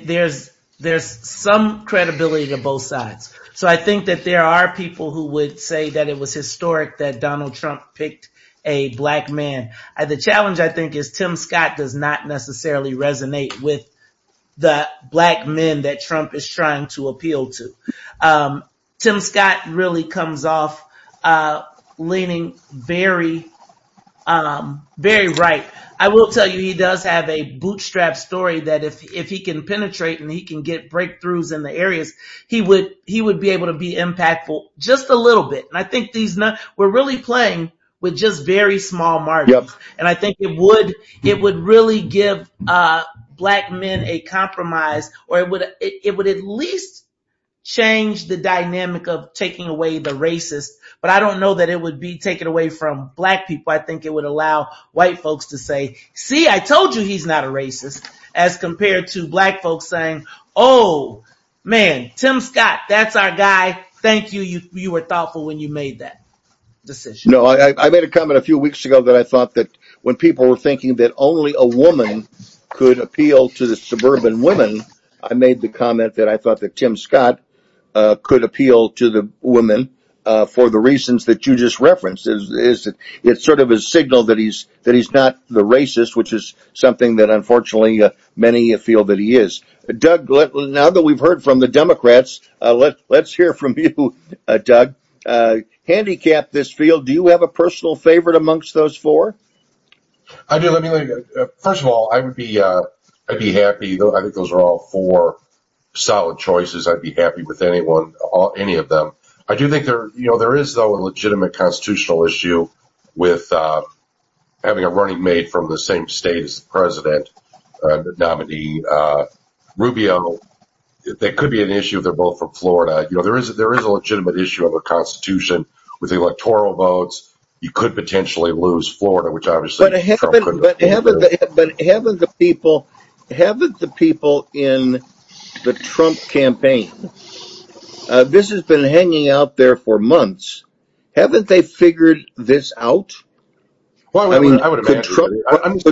Speaker 2: some credibility to both sides. So I think that there are people who would say that it was historic that Donald Trump picked a black man. The challenge, I think, is Tim Scott does not necessarily resonate with the black men that Trump is trying to appeal to. Tim Scott really comes off leaning very right. I will tell you, he does have a bootstrap story that if he can penetrate and he can get breakthroughs in the areas, he would be able to be impactful just a little bit. And I think we're really playing with just very small margins. Yep. And I think it would really give black men a compromise, or it would at least change the dynamic of taking away the racist. But I don't know that it would be taken away from black people. I think it would allow white folks to say, see, I told you he's not a racist, as compared to black folks saying, oh man, Tim Scott, that's our guy. Thank you. You were thoughtful when you made that decision.
Speaker 1: No, I made a comment a few weeks ago that I thought that when people were thinking that only a woman could appeal to the suburban women, I made the comment that I thought that Tim Scott could appeal to the women for the reasons that you just referenced. It's sort of a signal that he's not the racist, which is something that unfortunately many feel that he is. Doug, now that we've heard from the Democrats, let's hear from you, Doug. Handicap this field. Do you have a personal favorite amongst those four?
Speaker 4: I do. Let me first of all, I'd be happy. I think those are all four solid choices. I'd be happy with any of them. I do think there is though a legitimate constitutional issue with having a running mate from the same state as the president nominee. Rubio, that could be an issue if they're both from Florida. There is a legitimate issue of the Constitution with electoral votes. You could potentially lose Florida, which obviously Trump couldn't. But haven't the people in the Trump campaign, this has been hanging out there for months. Haven't they figured this out? Well, I would imagine.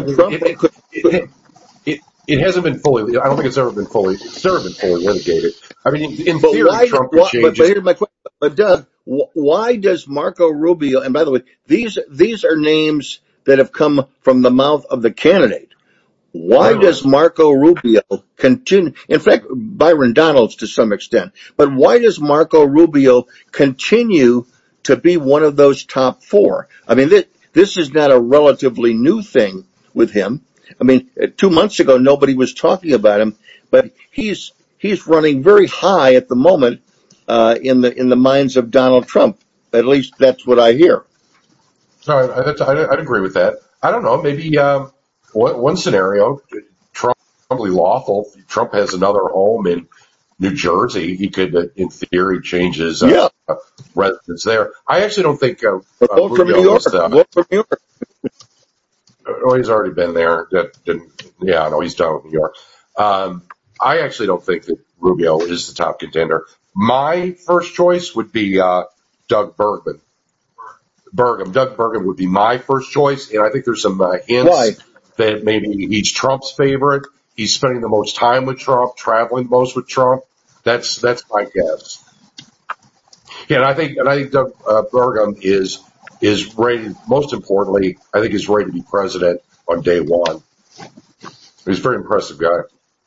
Speaker 4: It hasn't been fully. I don't think it's ever been fully litigated. I mean, in theory, Trump could change it.
Speaker 1: But here's my question. But Doug, why does Marco Rubio? And by the way, these are names that have come from the mouth of the candidate. Why does Marco Rubio continue? In fact, Byron Donalds to some extent. But why does Marco Rubio continue to be one of those top four? I mean, this is not a relatively new thing with him. I mean, 2 months ago, nobody was talking about him, but he's running very high at the moment in the minds of Donald Trump. At least that's what I hear.
Speaker 4: No, I'd agree with that. I don't know. Maybe one scenario, Trump probably lawful. Trump has another home in New Jersey. He could, in theory, change his residence there. I actually don't think
Speaker 1: vote from New York. Vote from New York.
Speaker 4: Oh, he's already been there. No, he's done with New York. I actually don't think that Rubio is the top contender. My first choice would be Doug Burgum. Doug Burgum would be my first choice, and I think there's some hints that maybe he's Trump's favorite. He's spending the most time with Trump, traveling the most with Trump. That's my guess. Yeah, and I think Doug Burgum is ready. Most importantly, I think he's ready to be president on day one. He's a very impressive guy.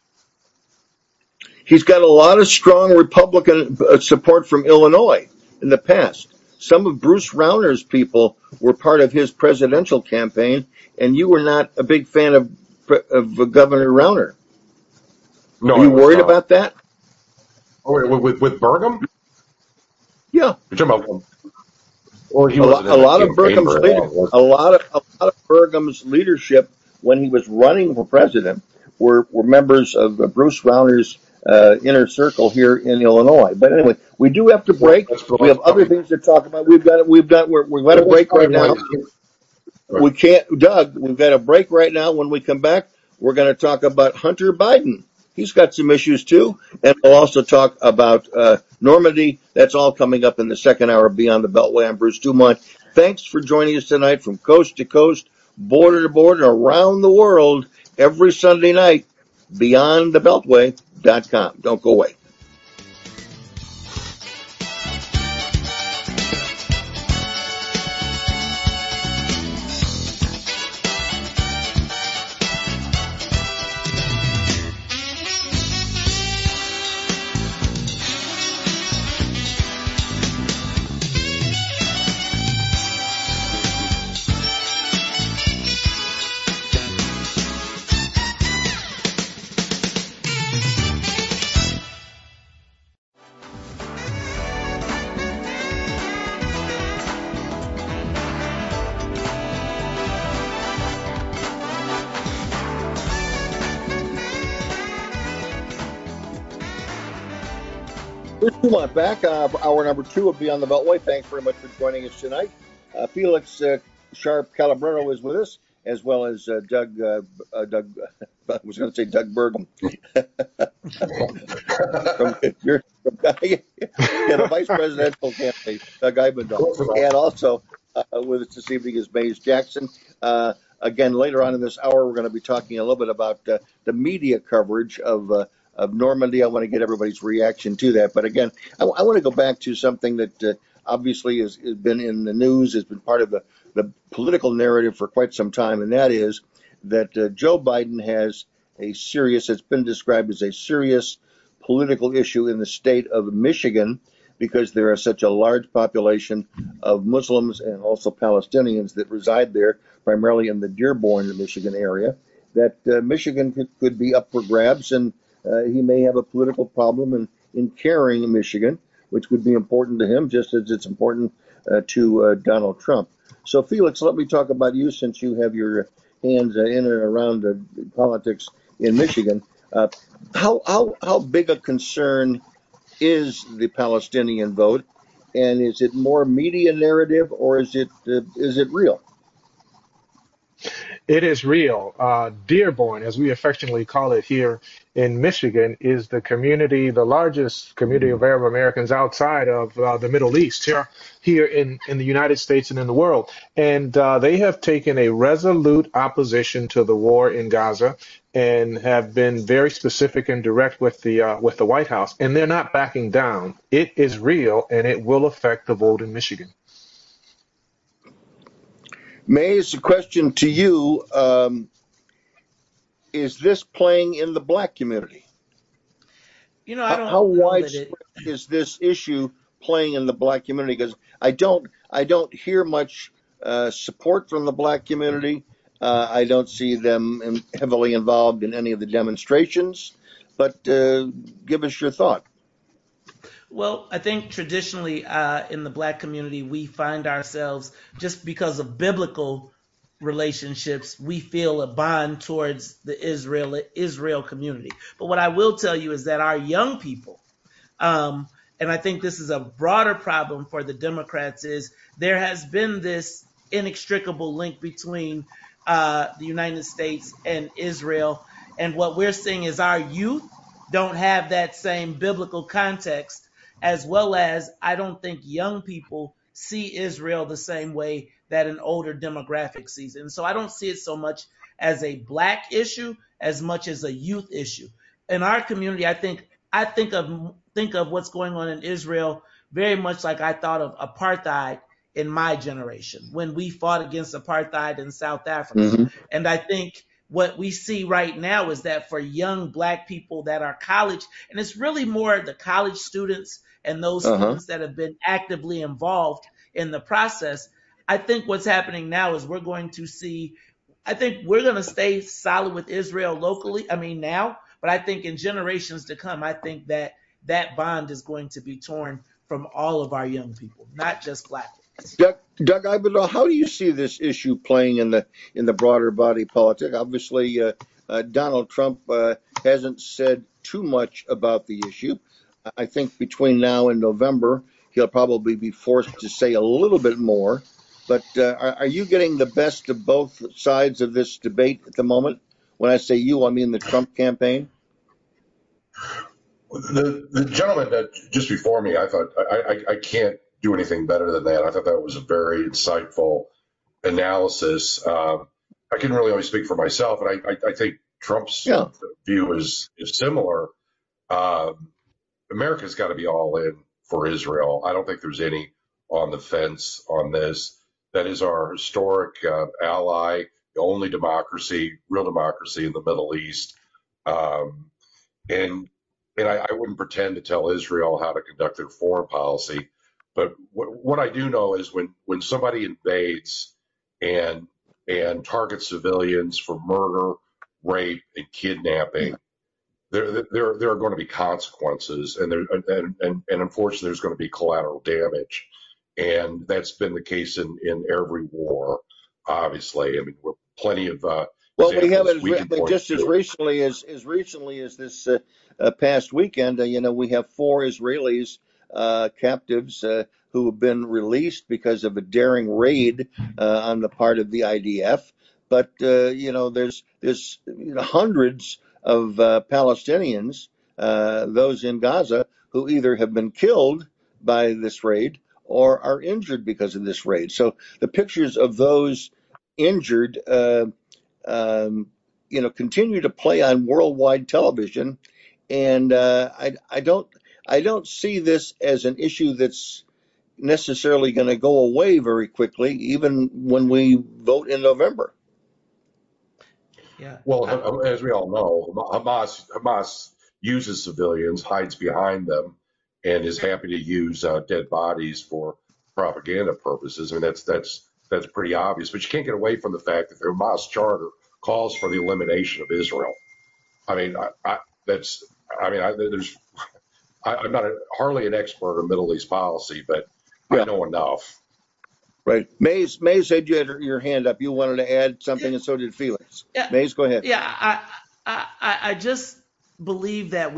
Speaker 1: He's got a lot of strong Republican support from Illinois in the past. Some of Bruce Rauner's people were part of his presidential campaign, and you were not a big fan of Governor Rauner.
Speaker 4: No,
Speaker 1: are you worried about that?
Speaker 4: Oh, with Burgum?
Speaker 1: Yeah.
Speaker 4: You're talking about.
Speaker 1: A lot of Burgum's leadership when he was running for president were members of Bruce Rauner's inner circle here in Illinois. But anyway, we do have to break. We have other things to talk about. We've got a break right now. We can't, Doug. We've got a break right now. When we come back, we're going to talk about Hunter Biden. He's got some issues too, and we'll also talk about Normandy. That's all coming up in the second hour of Beyond the Beltway. I'm Bruce Dumont. Thanks for joining us tonight from coast to coast, border to border, around the world, every Sunday night. BeyondTheBeltway.com. Don't go away. Bruce Dumont back for hour number 2 of Beyond the Beltway. Thanks very much for joining us tonight. Felix Sharp Calabrino is with us, as well as Doug. I was going to say Doug Burgum. The vice presidential candidate, Doug Eibendahl. And also with us this evening is Mays Jackson. Again, later on in this hour, we're going to be talking a little bit about the media coverage of Normandy. I want to get everybody's reaction to that. But again, I want to go back to something that obviously has been in the news, has been part of the political narrative for quite some time, and that is that Joe Biden has it's been described as a serious political issue in the state of Michigan, because there is such a large population of Muslims and also Palestinians that reside there, primarily in the Dearborn, Michigan area, that Michigan could be up for grabs, and he may have a political problem in carrying Michigan, which would be important to him, just as it's important to Donald Trump. So, Felix, let me talk about you, since you have your hands in and around politics in Michigan. How big a concern is the Palestinian vote, and is it more media narrative, or is it real?
Speaker 3: It is real. Dearborn, as we affectionately call it here in Michigan, is the largest community of Arab Americans outside of the Middle East here in the United States and in the world. And they have taken a resolute opposition to the war in Gaza and have been very specific and direct with the White House. And they're not backing down. It is real, and it will affect the vote in Michigan.
Speaker 1: Mays, a question to you. Is this playing in the black community?
Speaker 2: I don't
Speaker 1: how
Speaker 2: know
Speaker 1: widespread is this issue playing in the black community? Because I don't hear much support from the black community. I don't see them heavily involved in any of the demonstrations. But give us your thought.
Speaker 2: Well, I think traditionally in the black community, we find ourselves, just because of biblical relationships, we feel a bond towards the Israel community. But what I will tell you is that our young people, and I think this is a broader problem for the Democrats, is there has been this inextricable link between the United States and Israel. And what we're seeing is our youth don't have that same biblical context, as well as I don't think young people see Israel the same way that an older demographic sees it. And so I don't see it so much as a black issue as much as a youth issue. In our community, I think of what's going on in Israel very much like I thought of apartheid in my generation, when we fought against apartheid in South Africa. Mm-hmm. And I think what we see right now is that for young black people that are college, and it's really more the college students and those students that have been actively involved in the process, I think what's happening now is we're going to stay solid with Israel locally, now, but I think in generations to come, I think that bond is going to be torn from all of our young people, not just black ones.
Speaker 1: Doug Eibendahl, how do you see this issue playing in the broader body politic? Obviously, Donald Trump hasn't said too much about the issue. I think between now and November, he'll probably be forced to say a little bit more. But are you getting the best of both sides of this debate at the moment? When I say you, I mean the Trump campaign.
Speaker 4: The gentleman just before me, I thought I can't do anything better than that. I thought that was a very insightful analysis. I can really only speak for myself, and I think Trump's view is similar. America's got to be all in for Israel. I don't think there's any on the fence on this. That is our historic ally, the only real democracy in the Middle East. And I wouldn't pretend to tell Israel how to conduct their foreign policy. But what I do know is when somebody invades and targets civilians for murder, rape, and kidnapping, there are going to be consequences, and unfortunately there's going to be collateral damage, and that's been the case in every war. Obviously, we're plenty of
Speaker 1: Well, we have it just as recently as this past weekend. We have 4 Israelis captives who have been released because of a daring raid on the part of the IDF. But there's hundreds of Palestinians, those in Gaza, who either have been killed by this raid or are injured because of this raid. So the pictures of those injured continue to play on worldwide television, and I don't see this as an issue that's necessarily going to go away very quickly, even when we vote in November.
Speaker 2: Yeah.
Speaker 4: Well, as we all know, Hamas uses civilians, hides behind them, and is happy to use dead bodies for propaganda purposes. I mean, that's pretty obvious. But you can't get away from the fact that the Hamas charter calls for the elimination of Israel. I mean, I'm not hardly an expert in Middle East policy, but I know enough.
Speaker 1: Right. Mays had your hand up. You wanted to add something, and so did Felix.
Speaker 2: Yeah.
Speaker 1: Mays, go ahead.
Speaker 2: Yeah, I just believe that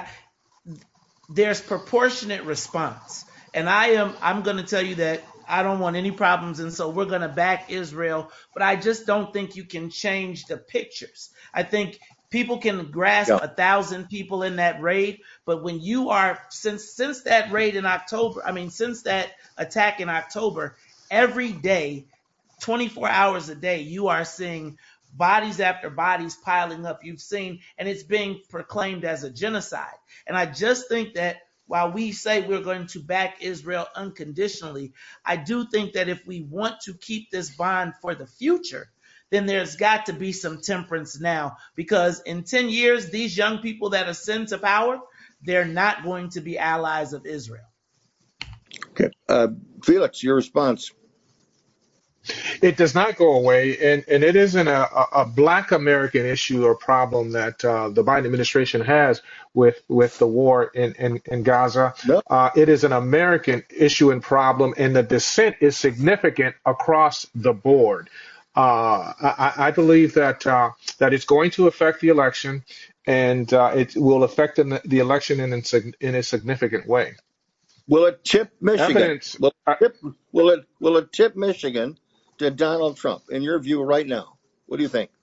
Speaker 2: there's proportionate response. And I'm going to tell you that I don't want any problems, and so we're going to back Israel, but I just don't think you can change the pictures. I think people can grasp 1,000 people in that raid, but when you are, since that raid in October, since that attack in October, every day, 24 hours a day, you are seeing bodies after bodies piling up. You've seen, and it's being proclaimed as a genocide. And I just think that while we say we're going to back Israel unconditionally, I do think that if we want to keep this bond for the future, then there's got to be some temperance now, because in 10 years, these young people that ascend to power, they're not going to be allies of Israel.
Speaker 1: Okay. Felix, your response.
Speaker 3: It does not go away, and it isn't a Black American issue or problem that the Biden administration has with the war in Gaza.
Speaker 1: No.
Speaker 3: It is an American issue and problem, and the dissent is significant across the board. I believe that it's going to affect the election, and it will affect the election in a significant way.
Speaker 1: Will it tip Michigan?
Speaker 3: Evidence.
Speaker 1: Will it tip Michigan to Donald Trump, in your view right now? What do you think?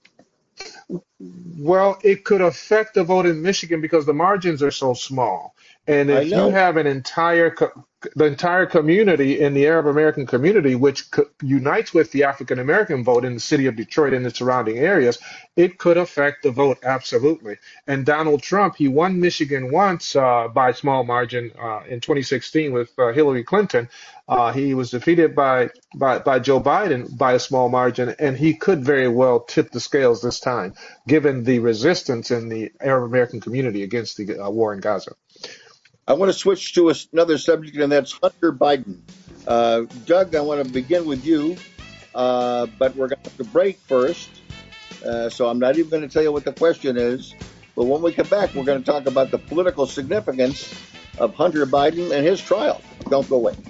Speaker 3: Well, it could affect the vote in Michigan because the margins are so small. And if you have the entire community in the Arab American community, which unites with the African American vote in the city of Detroit and the surrounding areas, it could affect the vote, absolutely. And Donald Trump, he won Michigan once by a small margin in 2016 with Hillary Clinton. He was defeated by Joe Biden by a small margin, and he could very well tip the scales this time, given the resistance in the Arab American community against the war in Gaza.
Speaker 1: I want to switch to another subject, and that's Hunter Biden. Doug, I want to begin with you, but we're going to have to break first, so I'm not even going to tell you what the question is. But when we come back, we're going to talk about the political significance of Hunter Biden and his trial. Don't go away.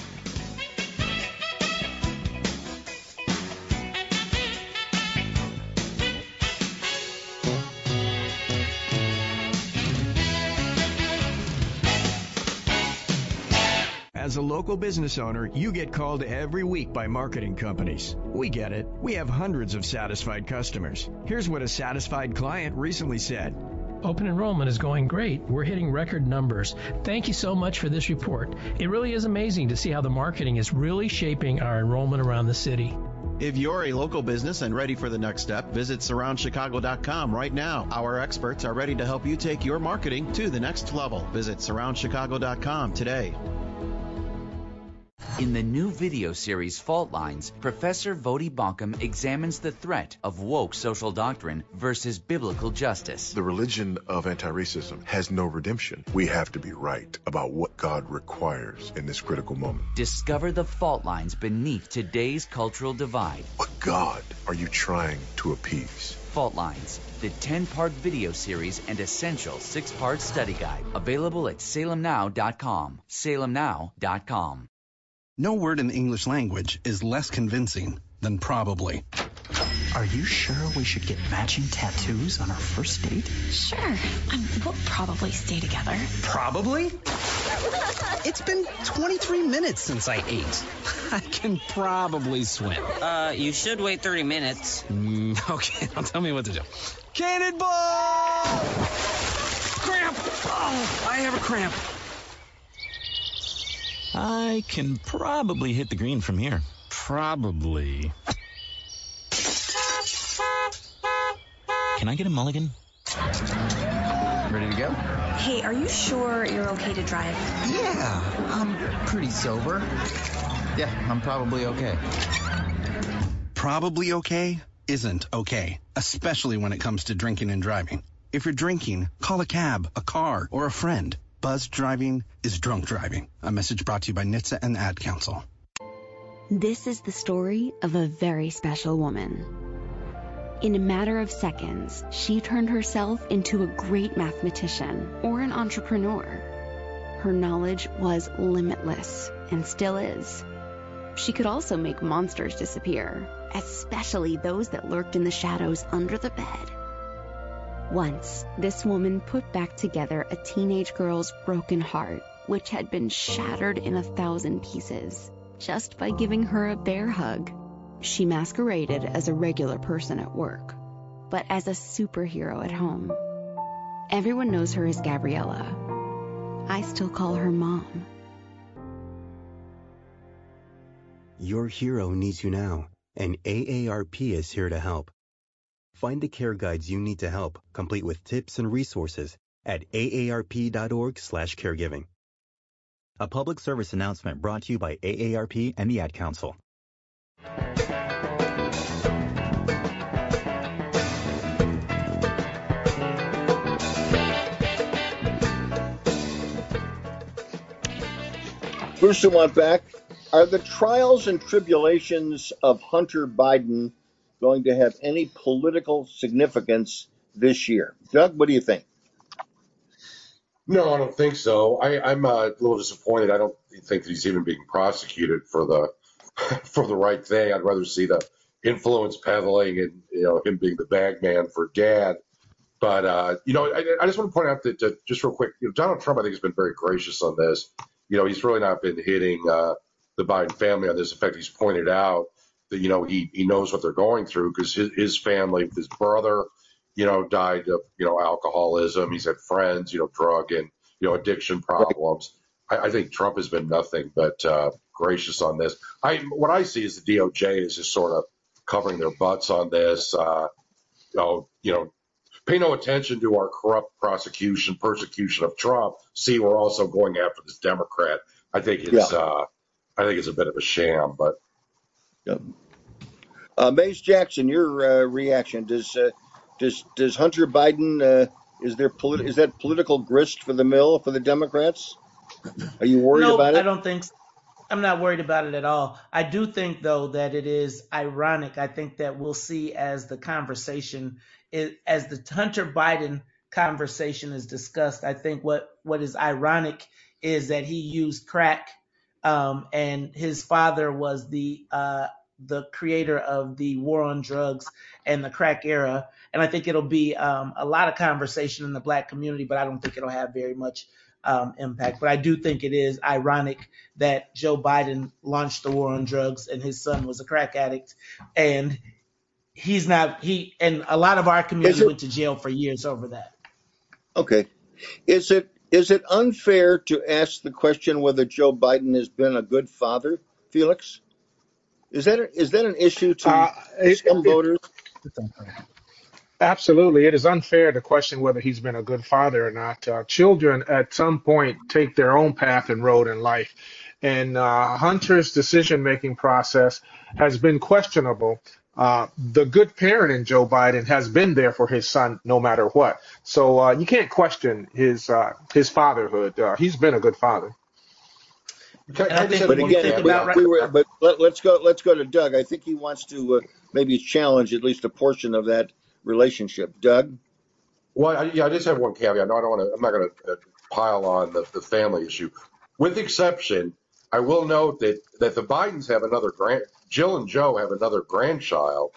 Speaker 8: As a local business owner, you get called every week by marketing companies. We get it. We have hundreds of satisfied customers. Here's what a satisfied client recently said.
Speaker 9: Open enrollment is going great. We're hitting record numbers. Thank you so much for this report. It really is amazing to see how the marketing is really shaping our enrollment around the city.
Speaker 21: If you're a local business and ready for the next step, visit SurroundChicago.com right now. Our experts are ready to help you take your marketing to the next level. Visit SurroundChicago.com today.
Speaker 10: In the new video series Fault Lines, Professor Vodi Bakum examines the threat of woke social doctrine versus biblical justice.
Speaker 11: The religion of anti-racism has no redemption. We have to be right about what God requires in this critical moment.
Speaker 10: Discover the fault lines beneath today's cultural divide.
Speaker 11: What God are you trying to appease?
Speaker 10: Fault Lines, the 10-part video series and essential 6-part study guide. Available at salemnow.com. salemnow.com.
Speaker 27: No word in the English language is less convincing than probably.
Speaker 28: Are you sure we should get matching tattoos on our first date?
Speaker 29: Sure. We'll probably stay together.
Speaker 27: Probably? It's been 23 minutes since I ate. I can probably swim.
Speaker 6: You should wait 30 minutes.
Speaker 27: Okay, now tell me what to do. Cannonball! Cramp! Oh, I have a cramp.
Speaker 28: I can probably hit the green from here.
Speaker 27: Probably.
Speaker 28: Can I get a mulligan?
Speaker 22: Ready to go?
Speaker 29: Hey, are you sure you're okay to drive?
Speaker 22: Yeah, I'm pretty sober. Yeah, I'm probably okay.
Speaker 27: Probably okay isn't okay, especially when it comes to drinking and driving. If you're drinking, call a cab, a car, or a friend. Buzzed driving is drunk driving. A message brought to you by NHTSA and the Ad Council.
Speaker 12: This is the story of a very special woman. In a matter of seconds, she turned herself into a great mathematician or an entrepreneur. Her knowledge was limitless and still is. She could also make monsters disappear, especially those that lurked in the shadows under the bed. Once, this woman put back together a teenage girl's broken heart, which had been shattered in 1,000 pieces, just by giving her a bear hug. She masqueraded as a regular person at work, but as a superhero at home. Everyone knows her as Gabriella. I still call her Mom.
Speaker 13: Your hero needs you now, and AARP is here to help. Find the care guides you need to help, complete with tips and resources at aarp.org/caregiving. A public service announcement brought to you by AARP and the Ad Council.
Speaker 1: Bruce Dumont back. Are the trials and tribulations of Hunter Biden going to have any political significance this year? Doug, what do you think?
Speaker 4: No, I don't think so. I'm a little disappointed. I don't think that he's even being prosecuted for the right thing. I'd rather see the influence peddling and him being the bag man for Dad. But I just want to point out that just real quick, Donald Trump, I think, has been very gracious on this. He's really not been hitting the Biden family on this. In fact, he's pointed out that he knows what they're going through because his family, his brother, died of alcoholism. He's had friends, drug and addiction problems. I think Trump has been nothing but gracious on this. What I see is the DOJ is just sort of covering their butts on this. Pay no attention to our corrupt persecution of Trump. See, we're also going after this Democrat. I think it's a bit of a sham. But
Speaker 1: Mace Jackson, your reaction? Does Hunter Biden is that political grist for the mill for the Democrats? Are you worried about it?
Speaker 2: No, I don't think so. I'm not worried about it at all. I do think, though, that it is ironic. I think that we'll see as the Hunter Biden conversation is discussed. I think what is ironic is that he used crack, and his father was the creator of the war on drugs and the crack era. And I think it'll be a lot of conversation in the Black community, but I don't think it'll have very much impact. But I do think it is ironic that Joe Biden launched the war on drugs and his son was a crack addict, and and a lot of our community went to jail for years over that. Okay.
Speaker 1: Is it unfair to ask the question whether Joe Biden has been a good father, Felix? Is that an issue to some voters?
Speaker 3: Absolutely. It is unfair to question whether he's been a good father or not. Children at some point take their own path and road in life. And Hunter's decision-making process has been questionable. The good parent in Joe Biden has been there for his son no matter what. So you can't question his fatherhood. He's been a good father.
Speaker 1: But again, let's go to Doug. I think he wants to maybe challenge at least a portion of that relationship. Doug?
Speaker 4: Well, I just have one caveat. No, I'm not going to pile on the family issue. With exception, I will note that the Bidens have Jill and Joe have another grandchild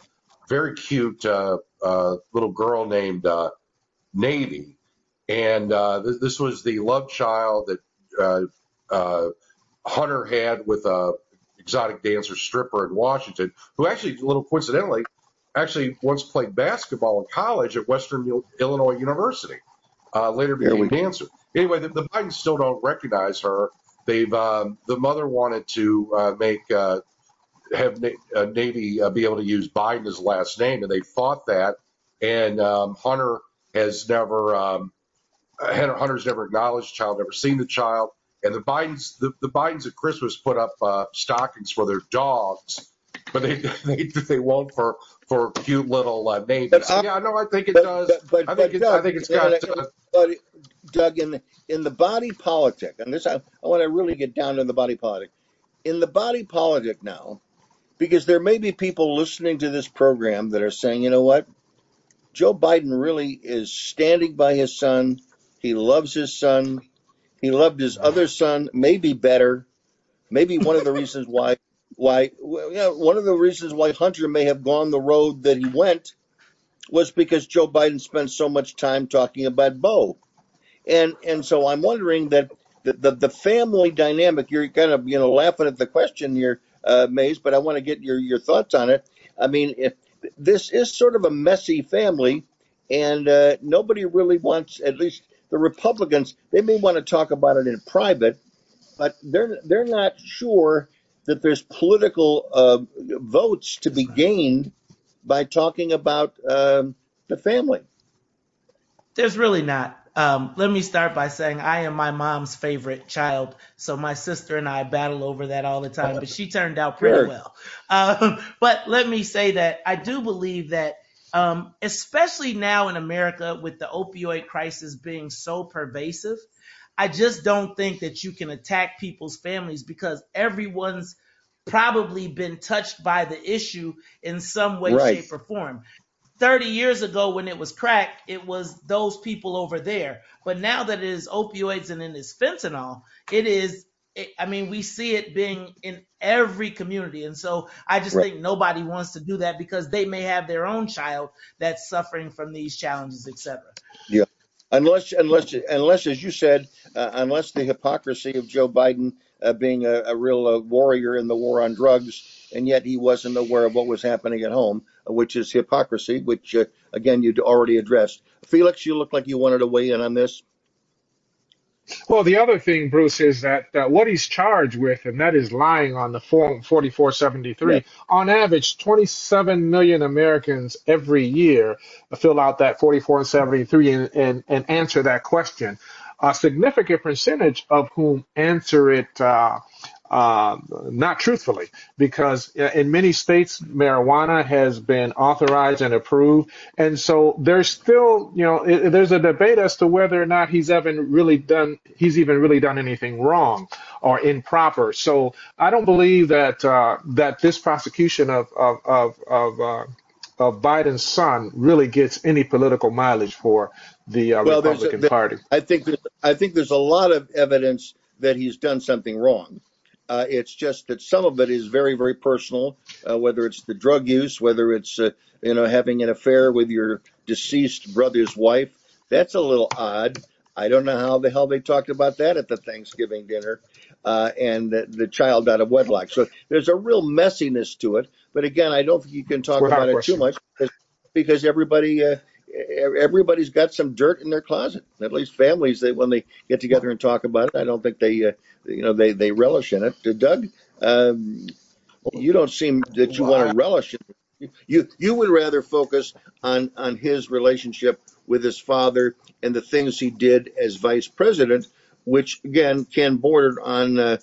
Speaker 4: very cute little girl named Navy. And this was the love child that Hunter had with a exotic dancer stripper in Washington, who actually, a little coincidentally, actually once played basketball in college at Western Illinois University. Later became a dancer. Anyway, the Bidens still don't recognize her. They've the mother wanted to have Navy be able to use Biden as last name, and they fought that. And Hunter has never Hunter's never acknowledged the child, never seen the child. And the Bidens at Christmas put up stockings for their dogs, but they won't for cute little names. Yeah, no, I think it does. I think it's got.
Speaker 1: But Doug, in the body politic, and this I want to really get down to the body politic. In the body politic now, because there may be people listening to this program that are saying, you know what, Joe Biden really is standing by his son. He loves his son. He loved his other son, maybe better. Maybe one of the reasons why Hunter may have gone the road that he went was because Joe Biden spent so much time talking about Beau. And so I'm wondering that the family dynamic, you're kind of, laughing at the question here, Mays, but I want to get your thoughts on it. I mean, this is sort of a messy family, and nobody really wants, at least the Republicans, they may want to talk about it in private, but they're not sure that there's political votes to be gained by talking about the family.
Speaker 2: There's really not. Let me start by saying I am my mom's favorite child, so my sister and I battle over that all the time, but she turned out pretty well. But let me say that I do believe that, especially now in America with the opioid crisis being so pervasive, I just don't think that you can attack people's families because everyone's probably been touched by the issue in some way, shape, or form. 30 years ago when it was crack, it was those people over there. But now that it is opioids and it is fentanyl, we see it being in every community. And so I just think nobody wants to do that because they may have their own child that's suffering from these challenges, et cetera.
Speaker 1: Yeah. Unless, as you said, unless the hypocrisy of Joe Biden being a real warrior in the war on drugs, and yet he wasn't aware of what was happening at home, which is hypocrisy, which, again, you'd already addressed. Felix, you look like you wanted to weigh in on this.
Speaker 3: Well, the other thing, Bruce, is that what he's charged with, and that is lying on the form 4473. Yes. On average, 27 million Americans every year fill out that 4473 and answer that question. A significant percentage of whom answer it not truthfully, because in many states, marijuana has been authorized and approved. And so there's still, there's a debate as to whether or not he's even really done anything wrong or improper. So I don't believe that this prosecution of Biden's son really gets any political mileage for the Republican Party.
Speaker 1: I think there's a lot of evidence that he's done something wrong. It's just that some of it is very, very personal, whether it's the drug use, whether it's, having an affair with your deceased brother's wife. That's a little odd. I don't know how the hell they talked about that at the Thanksgiving dinner, and the child out of wedlock. So there's a real messiness to it. But again, I don't think you can talk about it too much because everybody's got some dirt in their closet. At least families, when they get together and talk about it, I don't think they relish in it. Doug, you don't seem that you want to relish in it. You would rather focus on his relationship with his father and the things he did as vice president, which again can border on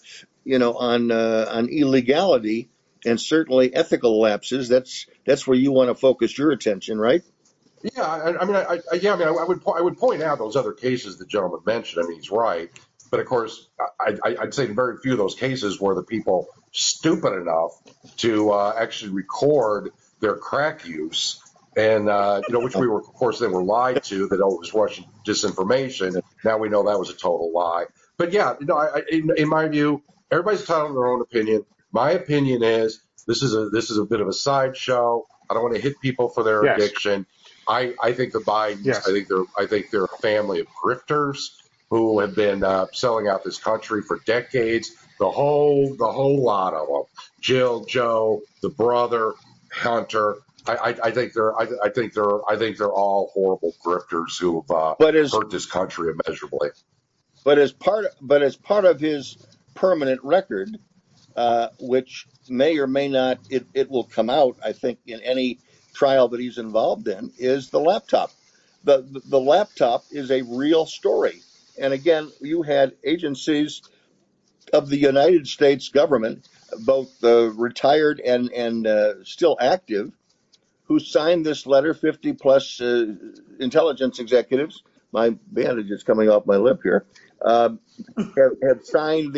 Speaker 1: illegality and certainly ethical lapses. That's where you want to focus your attention, right?
Speaker 4: Yeah, I would point out those other cases the gentleman mentioned. I mean, he's right, but of course, I'd say very few of those cases were the people stupid enough to actually record their crack use, and which we were, of course, they were lied to that it was Russian disinformation. And now we know that was a total lie. But yeah, in my view, everybody's entitled to their own opinion. My opinion is this is a bit of a sideshow. I don't want to hit people for their addiction. I think the Bidens, I think they're a family of grifters who have been selling out this country for decades. The whole lot of them. Jill, Joe, the brother, Hunter. I think they're all horrible grifters who have hurt this country immeasurably.
Speaker 1: But as part of his permanent record, which may or may not, it will come out, I think, in any trial that he's involved in, is the laptop. The laptop is a real story. And again, you had agencies of the United States government, both retired and still active, who signed this letter, 50 plus intelligence executives. My bandage is coming off my lip here. Have signed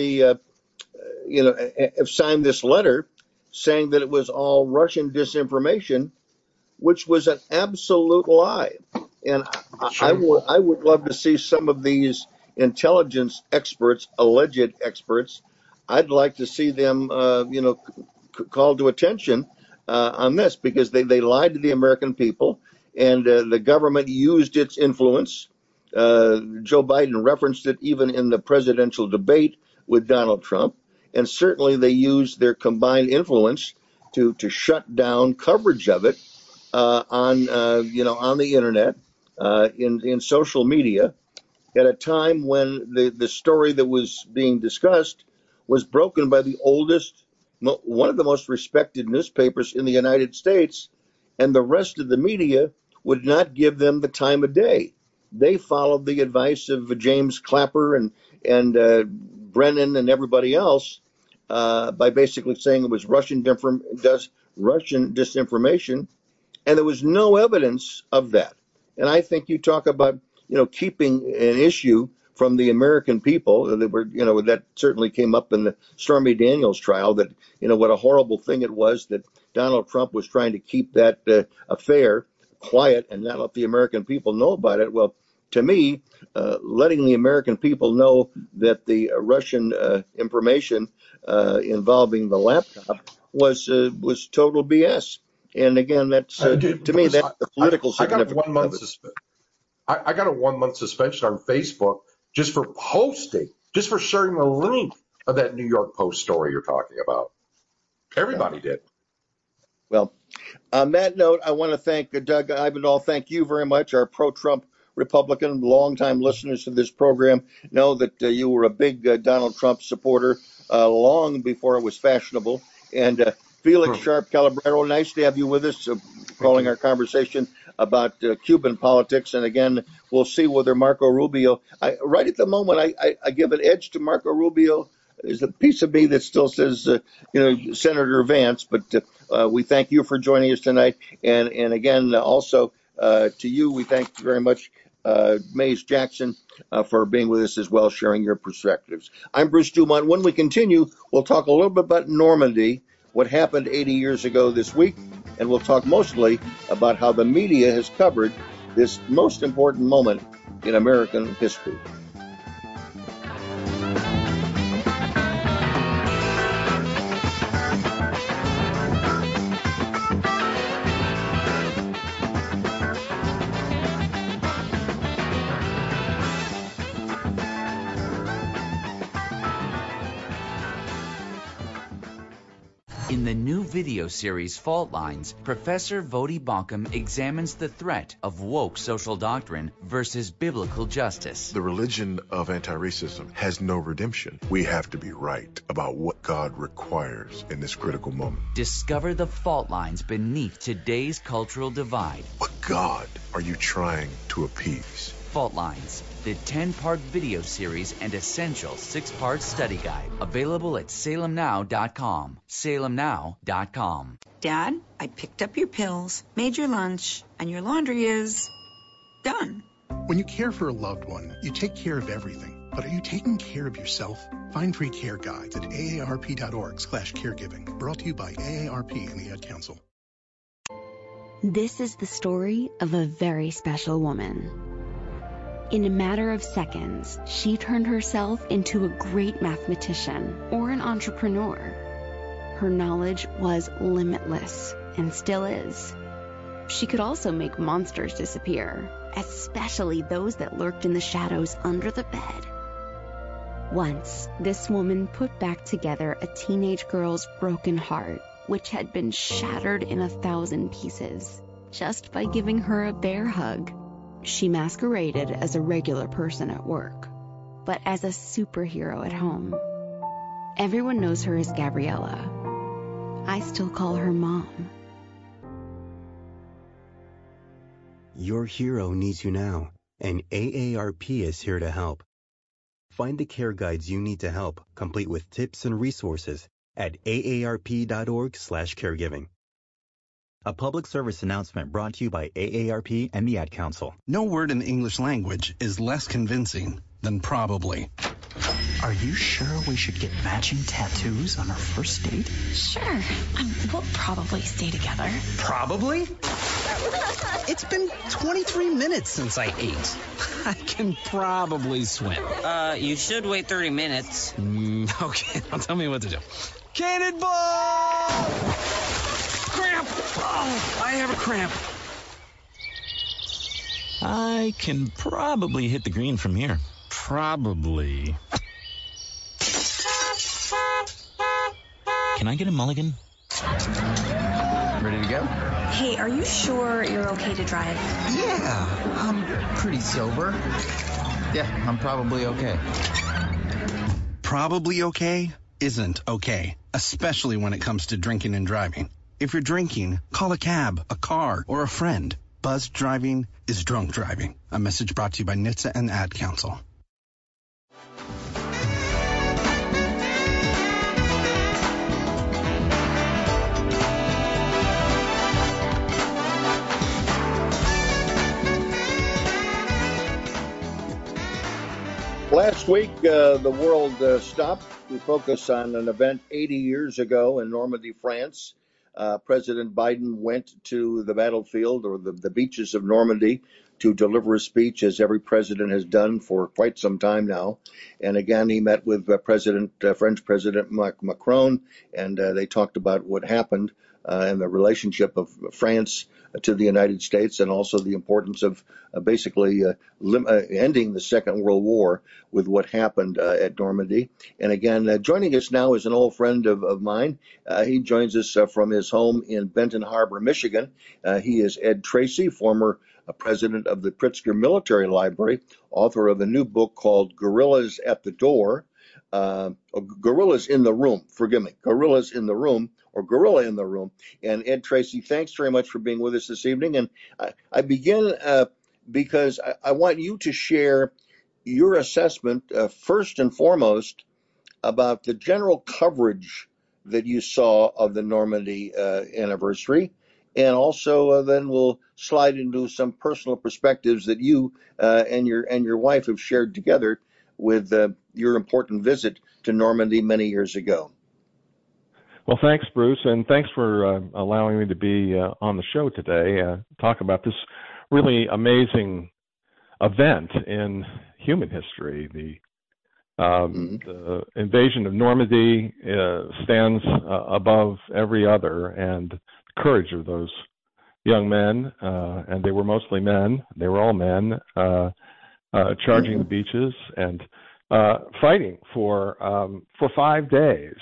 Speaker 1: have signed this letter saying that it was all Russian disinformation, which was an absolute lie. And I would love to see some of these intelligence experts, alleged experts. I'd like to see them, called to attention on this, because they lied to the American people, and the government used its influence. Joe Biden referenced it even in the presidential debate with Donald Trump, and certainly they used their combined influence to shut down coverage of it on the internet, in social media, at a time when the story that was being discussed was broken by the oldest, one of the most respected newspapers in the United States, and the rest of the media would not give them the time of day. They followed the advice of James Clapper and Brennan and everybody else by basically saying it was Russian disinformation, and there was no evidence of that. And I think you talk about keeping an issue from the American people. That certainly came up in the Stormy Daniels trial. That what a horrible thing it was that Donald Trump was trying to keep that affair quiet and not let the American people know about it. Well, to me, letting the American people know that the Russian information involving the laptop was total BS. And again, that's to me that's the political significance.
Speaker 4: I got a 1-month suspension on Facebook just for posting, just for sharing the link of that New York Post story you're talking about. Everybody did.
Speaker 1: Well, on that note, I want to thank Doug Ibendahl. Thank you very much. Our pro-Trump Republican, longtime listeners to this program know that you were a big Donald Trump supporter long before it was fashionable. And Felix Sharp Calabrero, nice to have you with us, calling our conversation about Cuban politics. And again, we'll see whether Marco Rubio, right at the moment, I give an edge to Marco Rubio. There's a piece of me that still says, Senator Vance, but we thank you for joining us tonight. And again, also to you, we thank you very much, Mays Jackson, for being with us as well, sharing your perspectives. I'm Bruce Dumont. When we continue, we'll talk a little bit about Normandy, what happened 80 years ago this week, and we'll talk mostly about how the media has covered this most important moment in American history.
Speaker 10: In the new video series Fault Lines, Professor Vodi Bakum examines the threat of woke social doctrine versus biblical justice.
Speaker 11: The religion of anti-racism has no redemption. We have to be right about what God requires in this critical moment.
Speaker 10: Discover the fault lines beneath today's cultural divide.
Speaker 11: What God are you trying to appease?
Speaker 10: Fault Lines, the 10-part video series and essential 6-part study guide. Available at salemnow.com. salemnow.com.
Speaker 5: Dad, I picked up your pills, made your lunch, and your laundry is done.
Speaker 7: When you care for a loved one, you take care of everything. But are you taking care of yourself? Find free care guides at aarp.org/caregiving. Brought to you by AARP and the Ad Council.
Speaker 12: This is the story of a very special woman. In a matter of seconds, she turned herself into a great mathematician or an entrepreneur. Her knowledge was limitless and still is. She could also make monsters disappear, especially those that lurked in the shadows under the bed. Once, this woman put back together a teenage girl's broken heart, which had been shattered in 1,000 pieces, just by giving her a bear hug. She masqueraded as a regular person at work, but as a superhero at home. Everyone knows her as Gabriella. I still call her Mom.
Speaker 13: Your hero needs you now, and AARP is here to help. Find the care guides you need to help, complete with tips and resources, at aarp.org/caregiving. A public service announcement brought to you by AARP and the Ad Council.
Speaker 27: No word in the English language is less convincing than probably.
Speaker 28: Are you sure we should get matching tattoos on our first date?
Speaker 29: Sure. We'll probably stay together.
Speaker 27: Probably? It's been 23 minutes since I ate. I can probably swim.
Speaker 6: You should wait 30 minutes.
Speaker 27: Okay, now tell me what to do. Cannonball! Cramp! Oh, I have a cramp.
Speaker 14: I can probably hit the green from here.
Speaker 27: Probably.
Speaker 14: Can I get a mulligan?
Speaker 28: Ready to go?
Speaker 29: Hey, are you sure you're okay to drive?
Speaker 28: Yeah, I'm pretty sober. Yeah, I'm probably okay.
Speaker 27: Probably okay isn't okay, especially when it comes to drinking and driving. If you're drinking, call a cab, a car, or a friend. Buzzed driving is drunk driving. A message brought to you by NHTSA and the Ad Council.
Speaker 1: Last week, the world stopped to focus on an event 80 years ago in Normandy, France. President Biden went to the battlefield or the beaches of Normandy to deliver a speech, as every president has done for quite some time now. And again, he met with French President Macron, and they talked about what happened and the relationship of France to the United States, and also the importance of basically ending the Second World War with what happened at Normandy. And again, joining us now is an old friend of mine. He joins us from his home in Benton Harbor, Michigan. He is Ed Tracy, former president of the Pritzker Military Library, author of a new book called Gorillas at the Door. Gorillas in the Room, forgive me, Gorillas in the Room, or Gorilla in the Room. And Ed Tracy, thanks very much for being with us this evening. And I begin because I want you to share your assessment, first and foremost, about the general coverage that you saw of the Normandy anniversary. And also then we'll slide into some personal perspectives that you and your wife have shared together with your important visit to Normandy many years ago.
Speaker 3: Well, thanks, Bruce, and thanks for allowing me to be on the show today, talk about this really amazing event in human history. The invasion of Normandy stands above every other, and the courage of those young men, and they were mostly men, they were all men, charging the beaches and fighting for 5 days.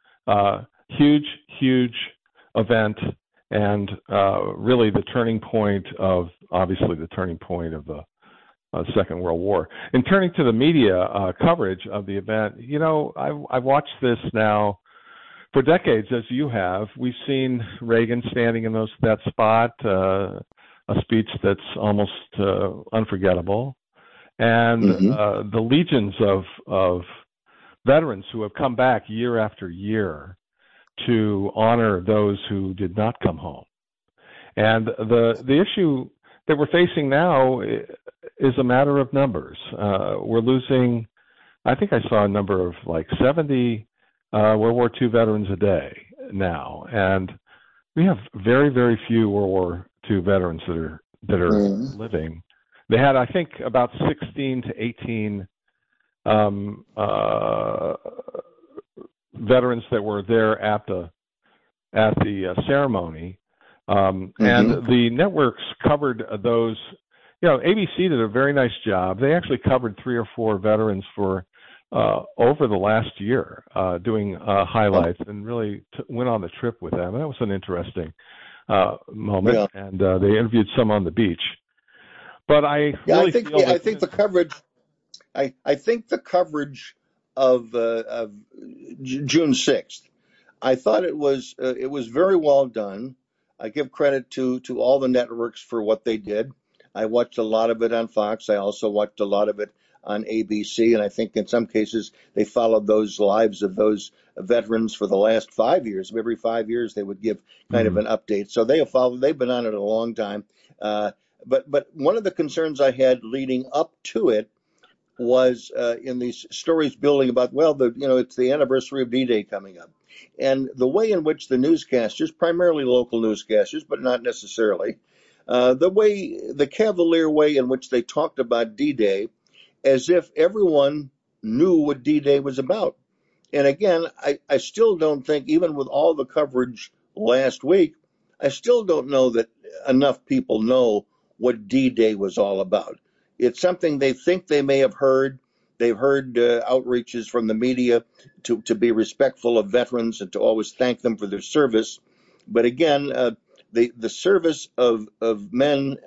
Speaker 3: Huge event, and really the turning point of the Second World War. And turning to the media coverage of the event, you know, I've watched this now for decades, as you have. We've seen Reagan standing in that spot, a speech that's almost unforgettable, and the legions of veterans who have come back year after year to honor those who did not come home. And the issue that we're facing now is a matter of numbers. We're losing, I think I saw a number of like 70 World War II veterans a day now, and we have very, very few World War II veterans that are living. They had, I think, about 16 to 18 veterans that were there at the ceremony, And the networks covered those. ABC did a very nice job. They actually covered 3 or 4 veterans for over the last year, doing highlights, and really went on the trip with them. That was an interesting moment, and they interviewed some on the beach. But I
Speaker 1: think the coverage. I think the coverage of June 6th. I thought it was very well done. I give credit to all the networks for what they did. I watched a lot of it on Fox. I also watched a lot of it on ABC, and I think in some cases they followed those lives of those veterans for the last 5 years. Every 5 years they would give kind of an update. So they have followed. They've been on it a long time. But one of the concerns I had leading up to it was in these stories building about, it's the anniversary of D-Day coming up. And the way in which the newscasters, primarily local newscasters, but not necessarily, the cavalier way in which they talked about D-Day as if everyone knew what D-Day was about. And again, I still don't think, even with all the coverage last week, I still don't know that enough people know what D-Day was all about. It's something they think they may have heard. They've heard outreaches from the media to be respectful of veterans and to always thank them for their service. But again, the service of men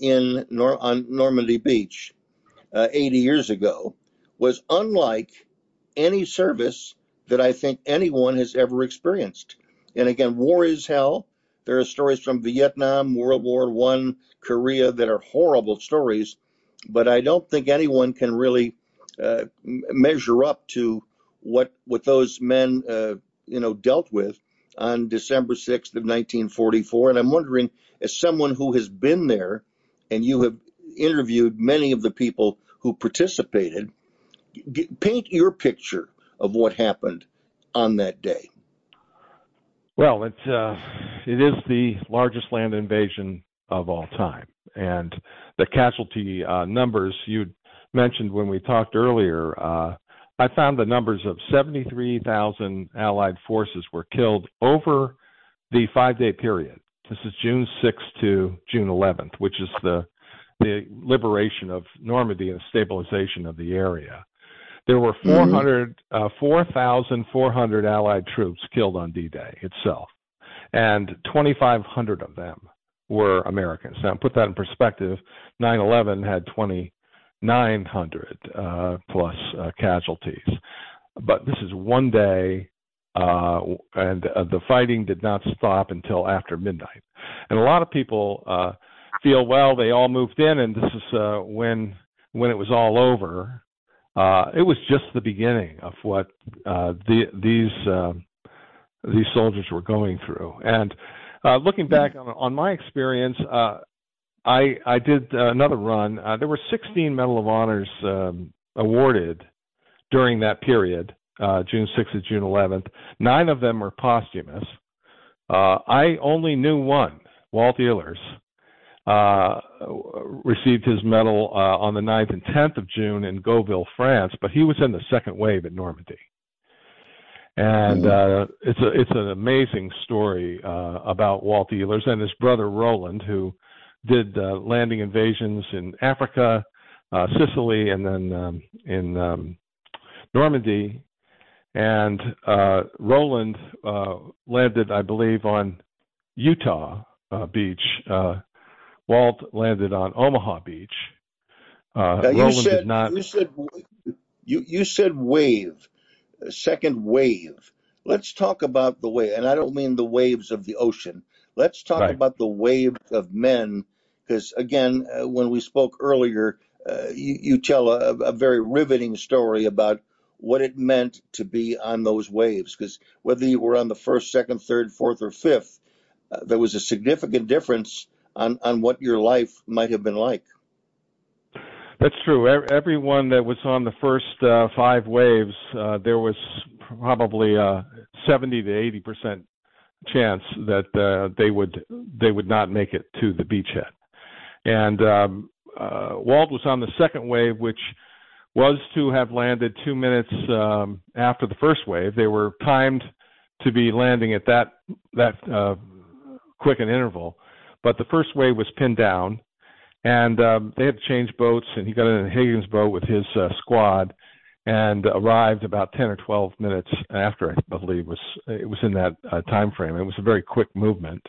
Speaker 1: on Normandy Beach 80 years ago was unlike any service that I think anyone has ever experienced. And again, war is hell. There are stories from Vietnam, World War I, Korea that are horrible stories, but I don't think anyone can really measure up to what those men dealt with on December 6th of 1944. And I'm wondering, as someone who has been there, and you have interviewed many of the people who participated, paint your picture of what happened on that day.
Speaker 3: Well, it is the largest land invasion of all time, and the casualty numbers you mentioned when we talked earlier, I found the numbers of 73,000 Allied forces were killed over the 5-day period. This is June 6th to June 11th, which is the liberation of Normandy and stabilization of the area. There were 4,400 Allied troops killed on D-Day itself, and 2,500 of them were Americans. Now, put that in perspective, 9/11 had 2,900 plus casualties. But this is one day, and the fighting did not stop until after midnight. And a lot of people feel, well, they all moved in, and this is when it was all over. It was just the beginning of what these soldiers were going through. And looking back on my experience, I did another run. There were 16 Medal of Honors awarded during that period, June 6th to June 11th. 9 of them were posthumous. I only knew one, Walt Ehlers. Received his medal on the 9th and 10th of June in Gauville, France, but he was in the second wave at Normandy. And it's an amazing story about Walt Ehlers and his brother Roland, who did landing invasions in Africa, Sicily, and then in Normandy. And Roland landed, I believe, on Utah Beach. Walt landed on Omaha Beach. Roland did not.
Speaker 1: You said wave, second wave. Let's talk about the wave, and I don't mean the waves of the ocean. Let's talk about the waves of men, because again, when we spoke earlier, you tell a very riveting story about what it meant to be on those waves. Because whether you were on the first, second, third, fourth, or fifth, there was a significant difference on what your life might have been like.
Speaker 3: That's true. Everyone that was on the first 5 waves, there was probably a 70 to 80% chance that they would not make it to the beachhead. And Walt was on the second wave, which was to have landed 2 minutes after the first wave. They were timed to be landing at that quicken interval. But the first wave was pinned down, and they had to change boats, and he got in a Higgins boat with his squad and arrived about 10 or 12 minutes after, I believe. It was in that time frame. It was a very quick movement.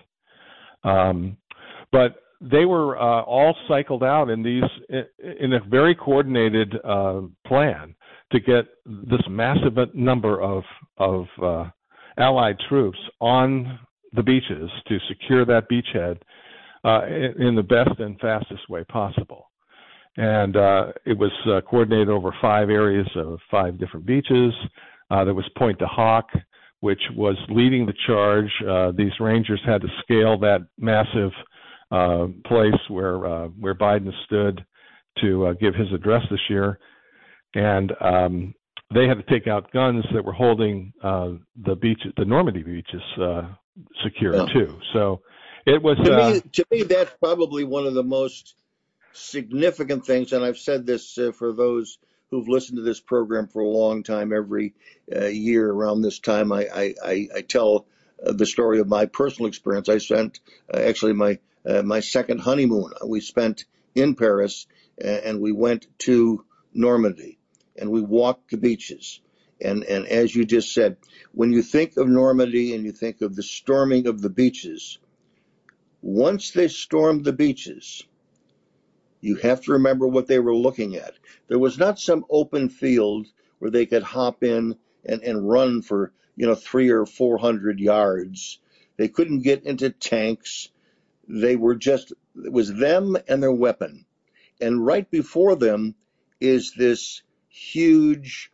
Speaker 3: But they were all cycled out in a very coordinated plan to get this massive number of Allied troops on the beaches to secure that beachhead in the best and fastest way possible. And it was coordinated over 5 areas of 5 different beaches. There was Point de Hawk, which was leading the charge. These Rangers had to scale that massive place where Biden stood to give his address this year. And they had to take out guns that were holding the Normandy beaches secure too. So it was
Speaker 1: to me that's probably one of the most significant things, and I've said this for those who've listened to this program for a long time. Every year around this time, I tell the story of my personal experience. I spent actually my second honeymoon. We spent in Paris, and we went to Normandy, and we walked the beaches. And as you just said, when you think of Normandy and you think of the storming of the beaches, once they stormed the beaches, you have to remember what they were looking at. There was not some open field where they could hop in and run for 300 or 400 yards. They couldn't get into tanks. It was them and their weapon. And right before them is this huge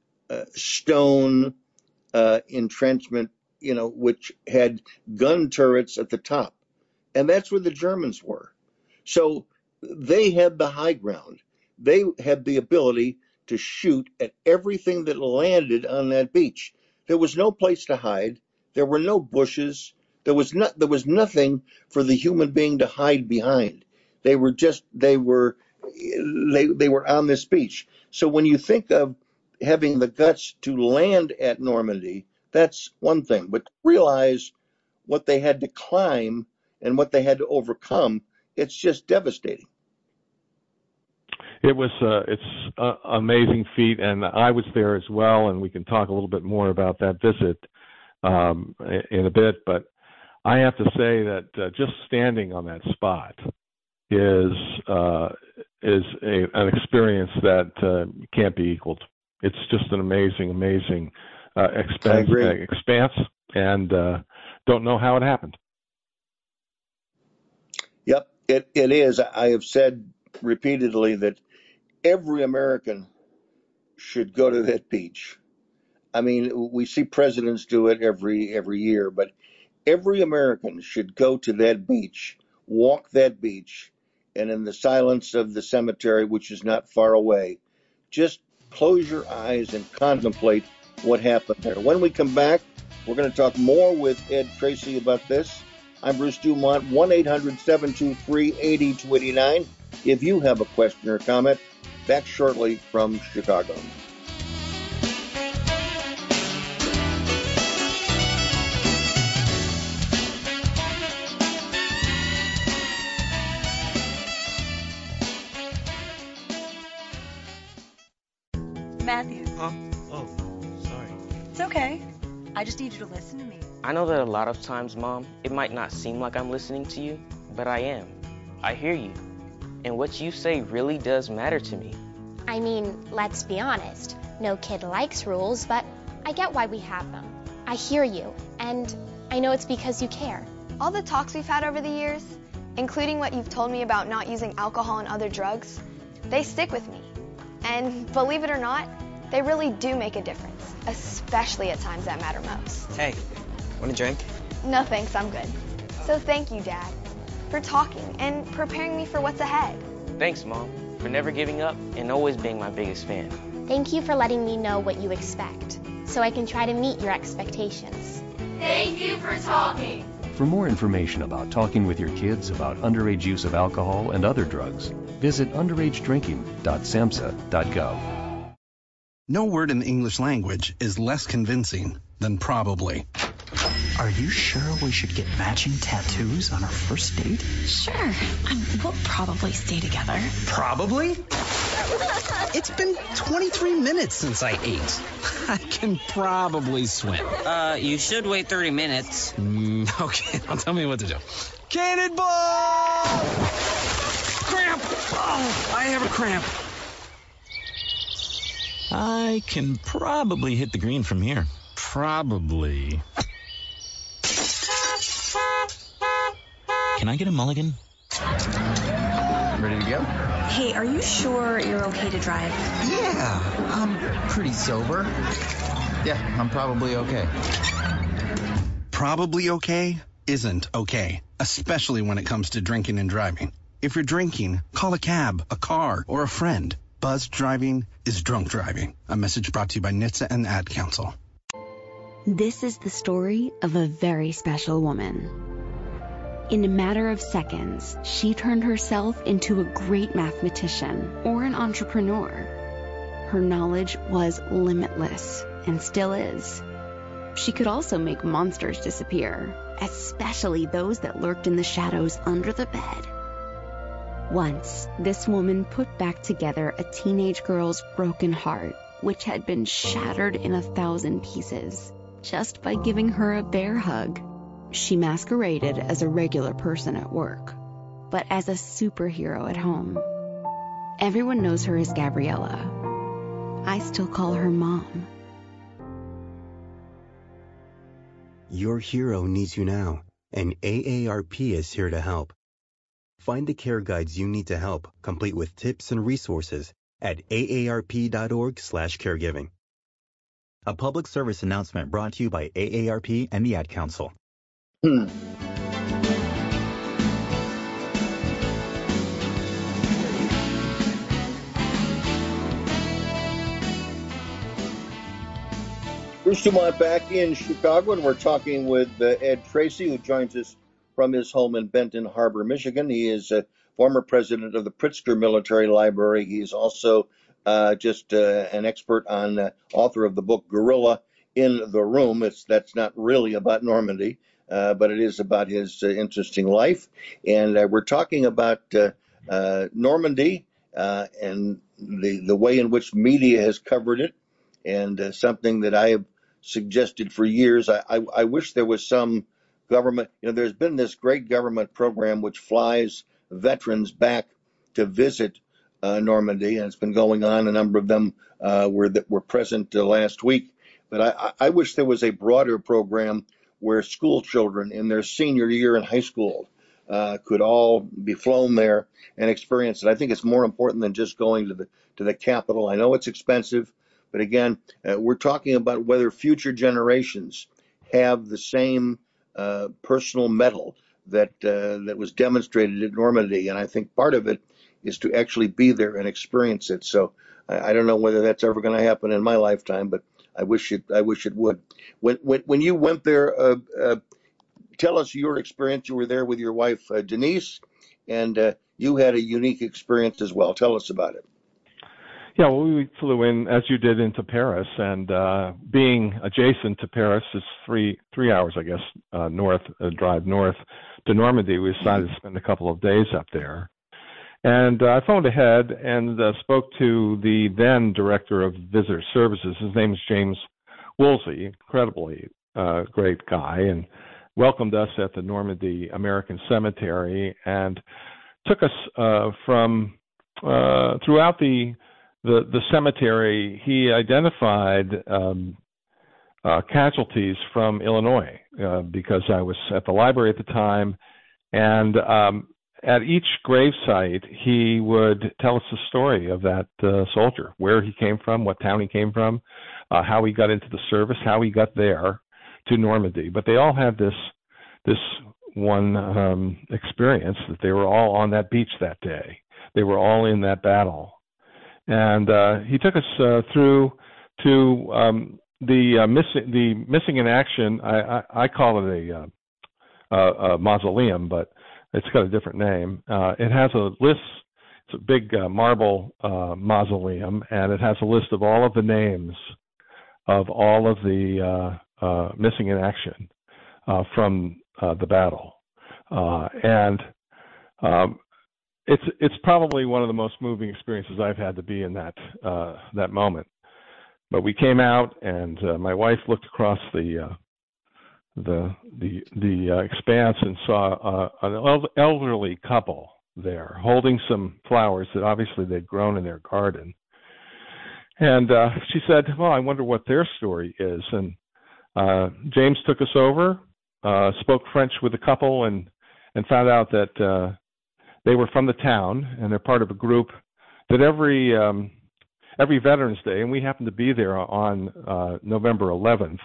Speaker 1: stone entrenchment, which had gun turrets at the top. And that's where the Germans were. So they had the high ground. They had the ability to shoot at everything that landed on that beach. There was no place to hide. There were no bushes. There was nothing for the human being to hide behind. They were on this beach. So when you think of having the guts to land at Normandy, that's one thing. But to realize what they had to climb and what they had to overcome, it's just devastating.
Speaker 3: It was it's an amazing feat, and I was there as well, and we can talk a little bit more about that visit in a bit. But I have to say that just standing on that spot is an experience that can't be equaled. It's just an amazing expanse, and don't know how it happened.
Speaker 1: Yep, it is. I have said repeatedly that every American should go to that beach. I mean, we see presidents do it every year, but every American should go to that beach, walk that beach, and in the silence of the cemetery, which is not far away, just close your eyes and contemplate what happened there. When we come back, we're going to talk more with Ed Tracy about this. I'm Bruce Dumont, 1-800-723-8289. If you have a question or comment, back shortly from Chicago.
Speaker 15: Matthew.
Speaker 18: Huh? Oh, sorry.
Speaker 15: It's okay. I just need you to listen to me.
Speaker 18: I know that a lot of times, Mom, it might not seem like I'm listening to you, but I am. I hear you. And what you say really does matter to me.
Speaker 16: I mean, let's be honest. No kid likes rules, but I get why we have them. I hear you, and I know it's because you care.
Speaker 17: All the talks we've had over the years, including what you've told me about not using alcohol and other drugs, they stick with me. And believe it or not, they really do make a difference, especially at times that matter most.
Speaker 18: Hey, want a drink?
Speaker 17: No thanks, I'm good. So thank you, Dad, for talking and preparing me for what's ahead.
Speaker 18: Thanks, Mom, for never giving up and always being my biggest fan.
Speaker 16: Thank you for letting me know what you expect, so I can try to meet your expectations.
Speaker 19: Thank you for talking.
Speaker 20: For more information about talking with your kids about underage use of alcohol and other drugs, visit underagedrinking.samhsa.gov.
Speaker 27: No word in the English language is less convincing than probably.
Speaker 28: Are you sure we should get matching tattoos on our first date?
Speaker 29: Sure. We'll probably stay together.
Speaker 27: Probably? It's been 23 minutes since I ate. I can probably swim.
Speaker 6: You should wait 30 minutes.
Speaker 27: Okay, well, tell me what to do. Cannonball! Cramp! Oh, I have a cramp.
Speaker 14: I can probably hit the green from here.
Speaker 27: Probably.
Speaker 14: Can I get a mulligan?
Speaker 28: Ready to go?
Speaker 29: Hey, are you sure you're okay to drive?
Speaker 28: Yeah, I'm pretty sober. Yeah, I'm probably okay.
Speaker 27: Probably okay isn't okay, especially when it comes to drinking and driving. If you're drinking, call a cab, a car, or a friend. Buzzed driving is drunk driving. A message brought to you by NHTSA and the Ad Council.
Speaker 12: This is the story of a very special woman. In a matter of seconds, she turned herself into a great mathematician or an entrepreneur. Her knowledge was limitless and still is. She could also make monsters disappear, especially those that lurked in the shadows under the bed. Once, this woman put back together a teenage girl's broken heart, which had been shattered in 1,000 pieces, just by giving her a bear hug. She masqueraded as a regular person at work, but as a superhero at home. Everyone knows her as Gabriella. I still call her Mom.
Speaker 13: Your hero needs you now, and AARP is here to help. Find the care guides you need to help, complete with tips and resources at aarp.org/caregiving.
Speaker 28: A public service announcement brought to you by AARP and the Ad Council.
Speaker 1: Bruce Dumont back in Chicago, and we're talking with Ed Tracy, who joins us from his home in Benton Harbor, Michigan. He is a former president of the Pritzker Military Library. He is also an expert on author of the book Gorilla in the Room. That's not really about Normandy, but it is about his interesting life. And we're talking about Normandy and the way in which media has covered it, and something that I have suggested for years. I wish there was some government. There's been this great government program which flies veterans back to visit Normandy, and it's been going on. A number of them were present last week. But I wish there was a broader program where school children in their senior year in high school could all be flown there and experience it. I think it's more important than just going to the Capitol. I know it's expensive, but again, we're talking about whether future generations have the same personal mettle that was demonstrated at Normandy, and I think part of it is to actually be there and experience it. So I don't know whether that's ever going to happen in my lifetime, but I wish it would. When you went there, tell us your experience. You were there with your wife Denise, and you had a unique experience as well. Tell us about it.
Speaker 2: Yeah, well, we flew in, as you did, into Paris, and being adjacent to Paris is three hours, I guess, drive north to Normandy. We decided to spend a couple of days up there. And I phoned ahead and spoke to the then director of visitor services. His name is James Woolsey, incredibly great guy, and welcomed us at the Normandy American Cemetery and took us from throughout the cemetery. He identified casualties from Illinois because I was at the library at the time, and at each gravesite he would tell us the story of that soldier, where he came from, what town he came from, how he got into the service, how he got there to Normandy. But they all had this one experience, that they were all on that beach that day. They were all in that battle. And he took us through to the missing in action. I call it a mausoleum, but it's got a different name. It has a list. It's a big marble mausoleum, and it has a list of all of the names of all of the missing in action from the battle, and it's probably one of the most moving experiences I've had to be in that moment. But we came out, and my wife looked across the expanse and saw an elderly couple there holding some flowers that obviously they'd grown in their garden. And she said, well, I wonder what their story is. And James took us over, spoke French with the couple, and found out that they were from the town, and they're part of a group that every Veterans Day, and we happened to be there on November 11th,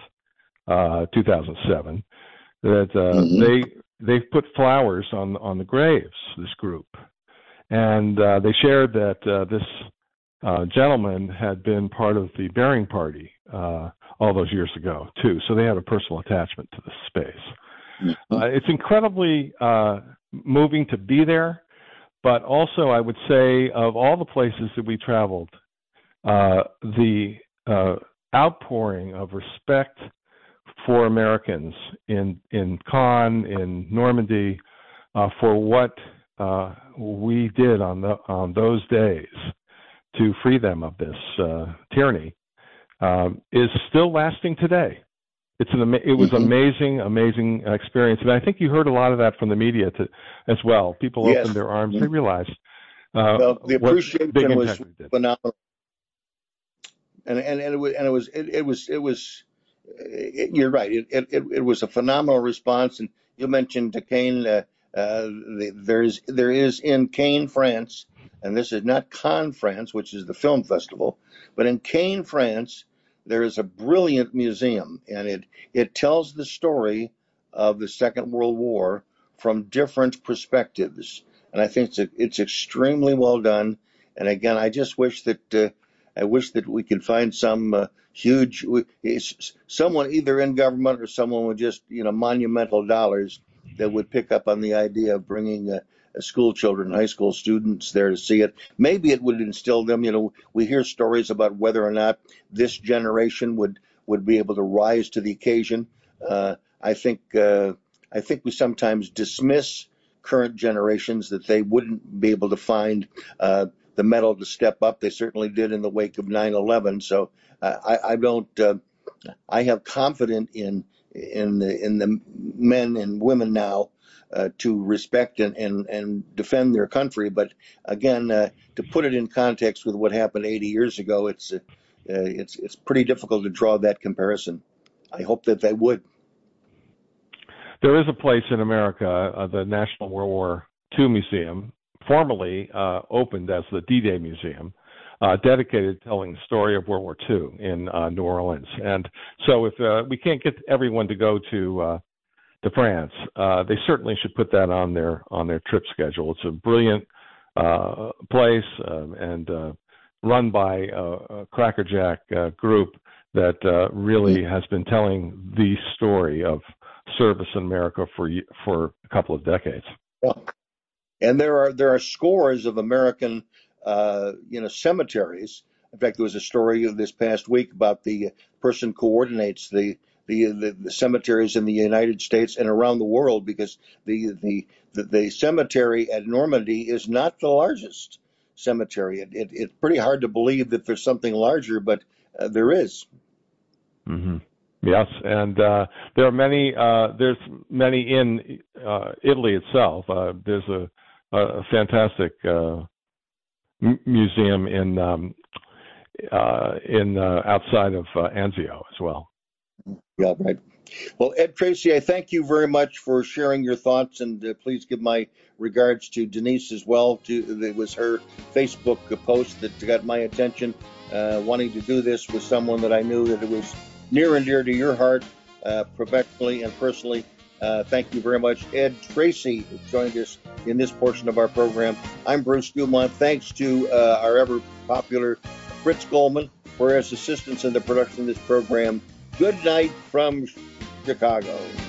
Speaker 2: 2007, that they put flowers on the graves, this group. And they shared that this gentleman had been part of the burying party all those years ago, too. So they had a personal attachment to the space. It's incredibly moving to be there, but also I would say of all the places that we traveled, the outpouring of respect for Americans in Caen, in Normandy, for what we did on those days to free them of this tyranny, is still lasting today. It was amazing experience, and I think you heard a lot of that from the media as well. People opened their arms; they realized
Speaker 1: the appreciation was phenomenal, and it was. You're right. It was a phenomenal response, and you mentioned Caen. There is in Caen, France, and this is not Cannes, France, which is the film festival, but in Caen, France, there is a brilliant museum, and it tells the story of the Second World War from different perspectives, and I think it's extremely well done. And again, I just wish that we could find some someone either in government or someone with just monumental dollars that would pick up on the idea of bringing school children, high school students there to see it. Maybe it would instill them. We hear stories about whether or not this generation would be able to rise to the occasion. I think we sometimes dismiss current generations that they wouldn't be able to find the mettle to step up. They certainly did in the wake of 9/11. So I have confidence in the men and women now to respect and defend their country. But again, to put it in context with what happened 80 years ago, it's pretty difficult to draw that comparison. I hope that they would.
Speaker 2: There is a place in America, the National World War II Museum, formerly opened as the D-Day Museum, dedicated to telling the story of World War II in New Orleans. And so if we can't get everyone to go to France, they certainly should put that on their trip schedule. It's a brilliant place and run by a crackerjack group that really has been telling the story of service in America for a couple of decades.
Speaker 1: Well, and there are scores of American cemeteries. In fact, there was a story this past week about the person coordinates the cemeteries in the United States and around the world, because the cemetery at Normandy is not the largest cemetery. It's pretty hard to believe that there's something larger, but there is.
Speaker 2: Mm-hmm. Yes, and there are many. There's many in Italy itself. There's a fantastic museum in outside of Anzio as well.
Speaker 1: Yeah, right. Well, Ed Tracy, I thank you very much for sharing your thoughts, and please give my regards to Denise as well. It was her Facebook post that got my attention. Wanting to do this with someone that I knew that it was near and dear to your heart, professionally and personally. Thank you very much. Ed Tracy joined us in this portion of our program. I'm Bruce Dumont. Thanks to our ever popular Fritz Goldman for his assistance in the production of this program. Good night from Chicago.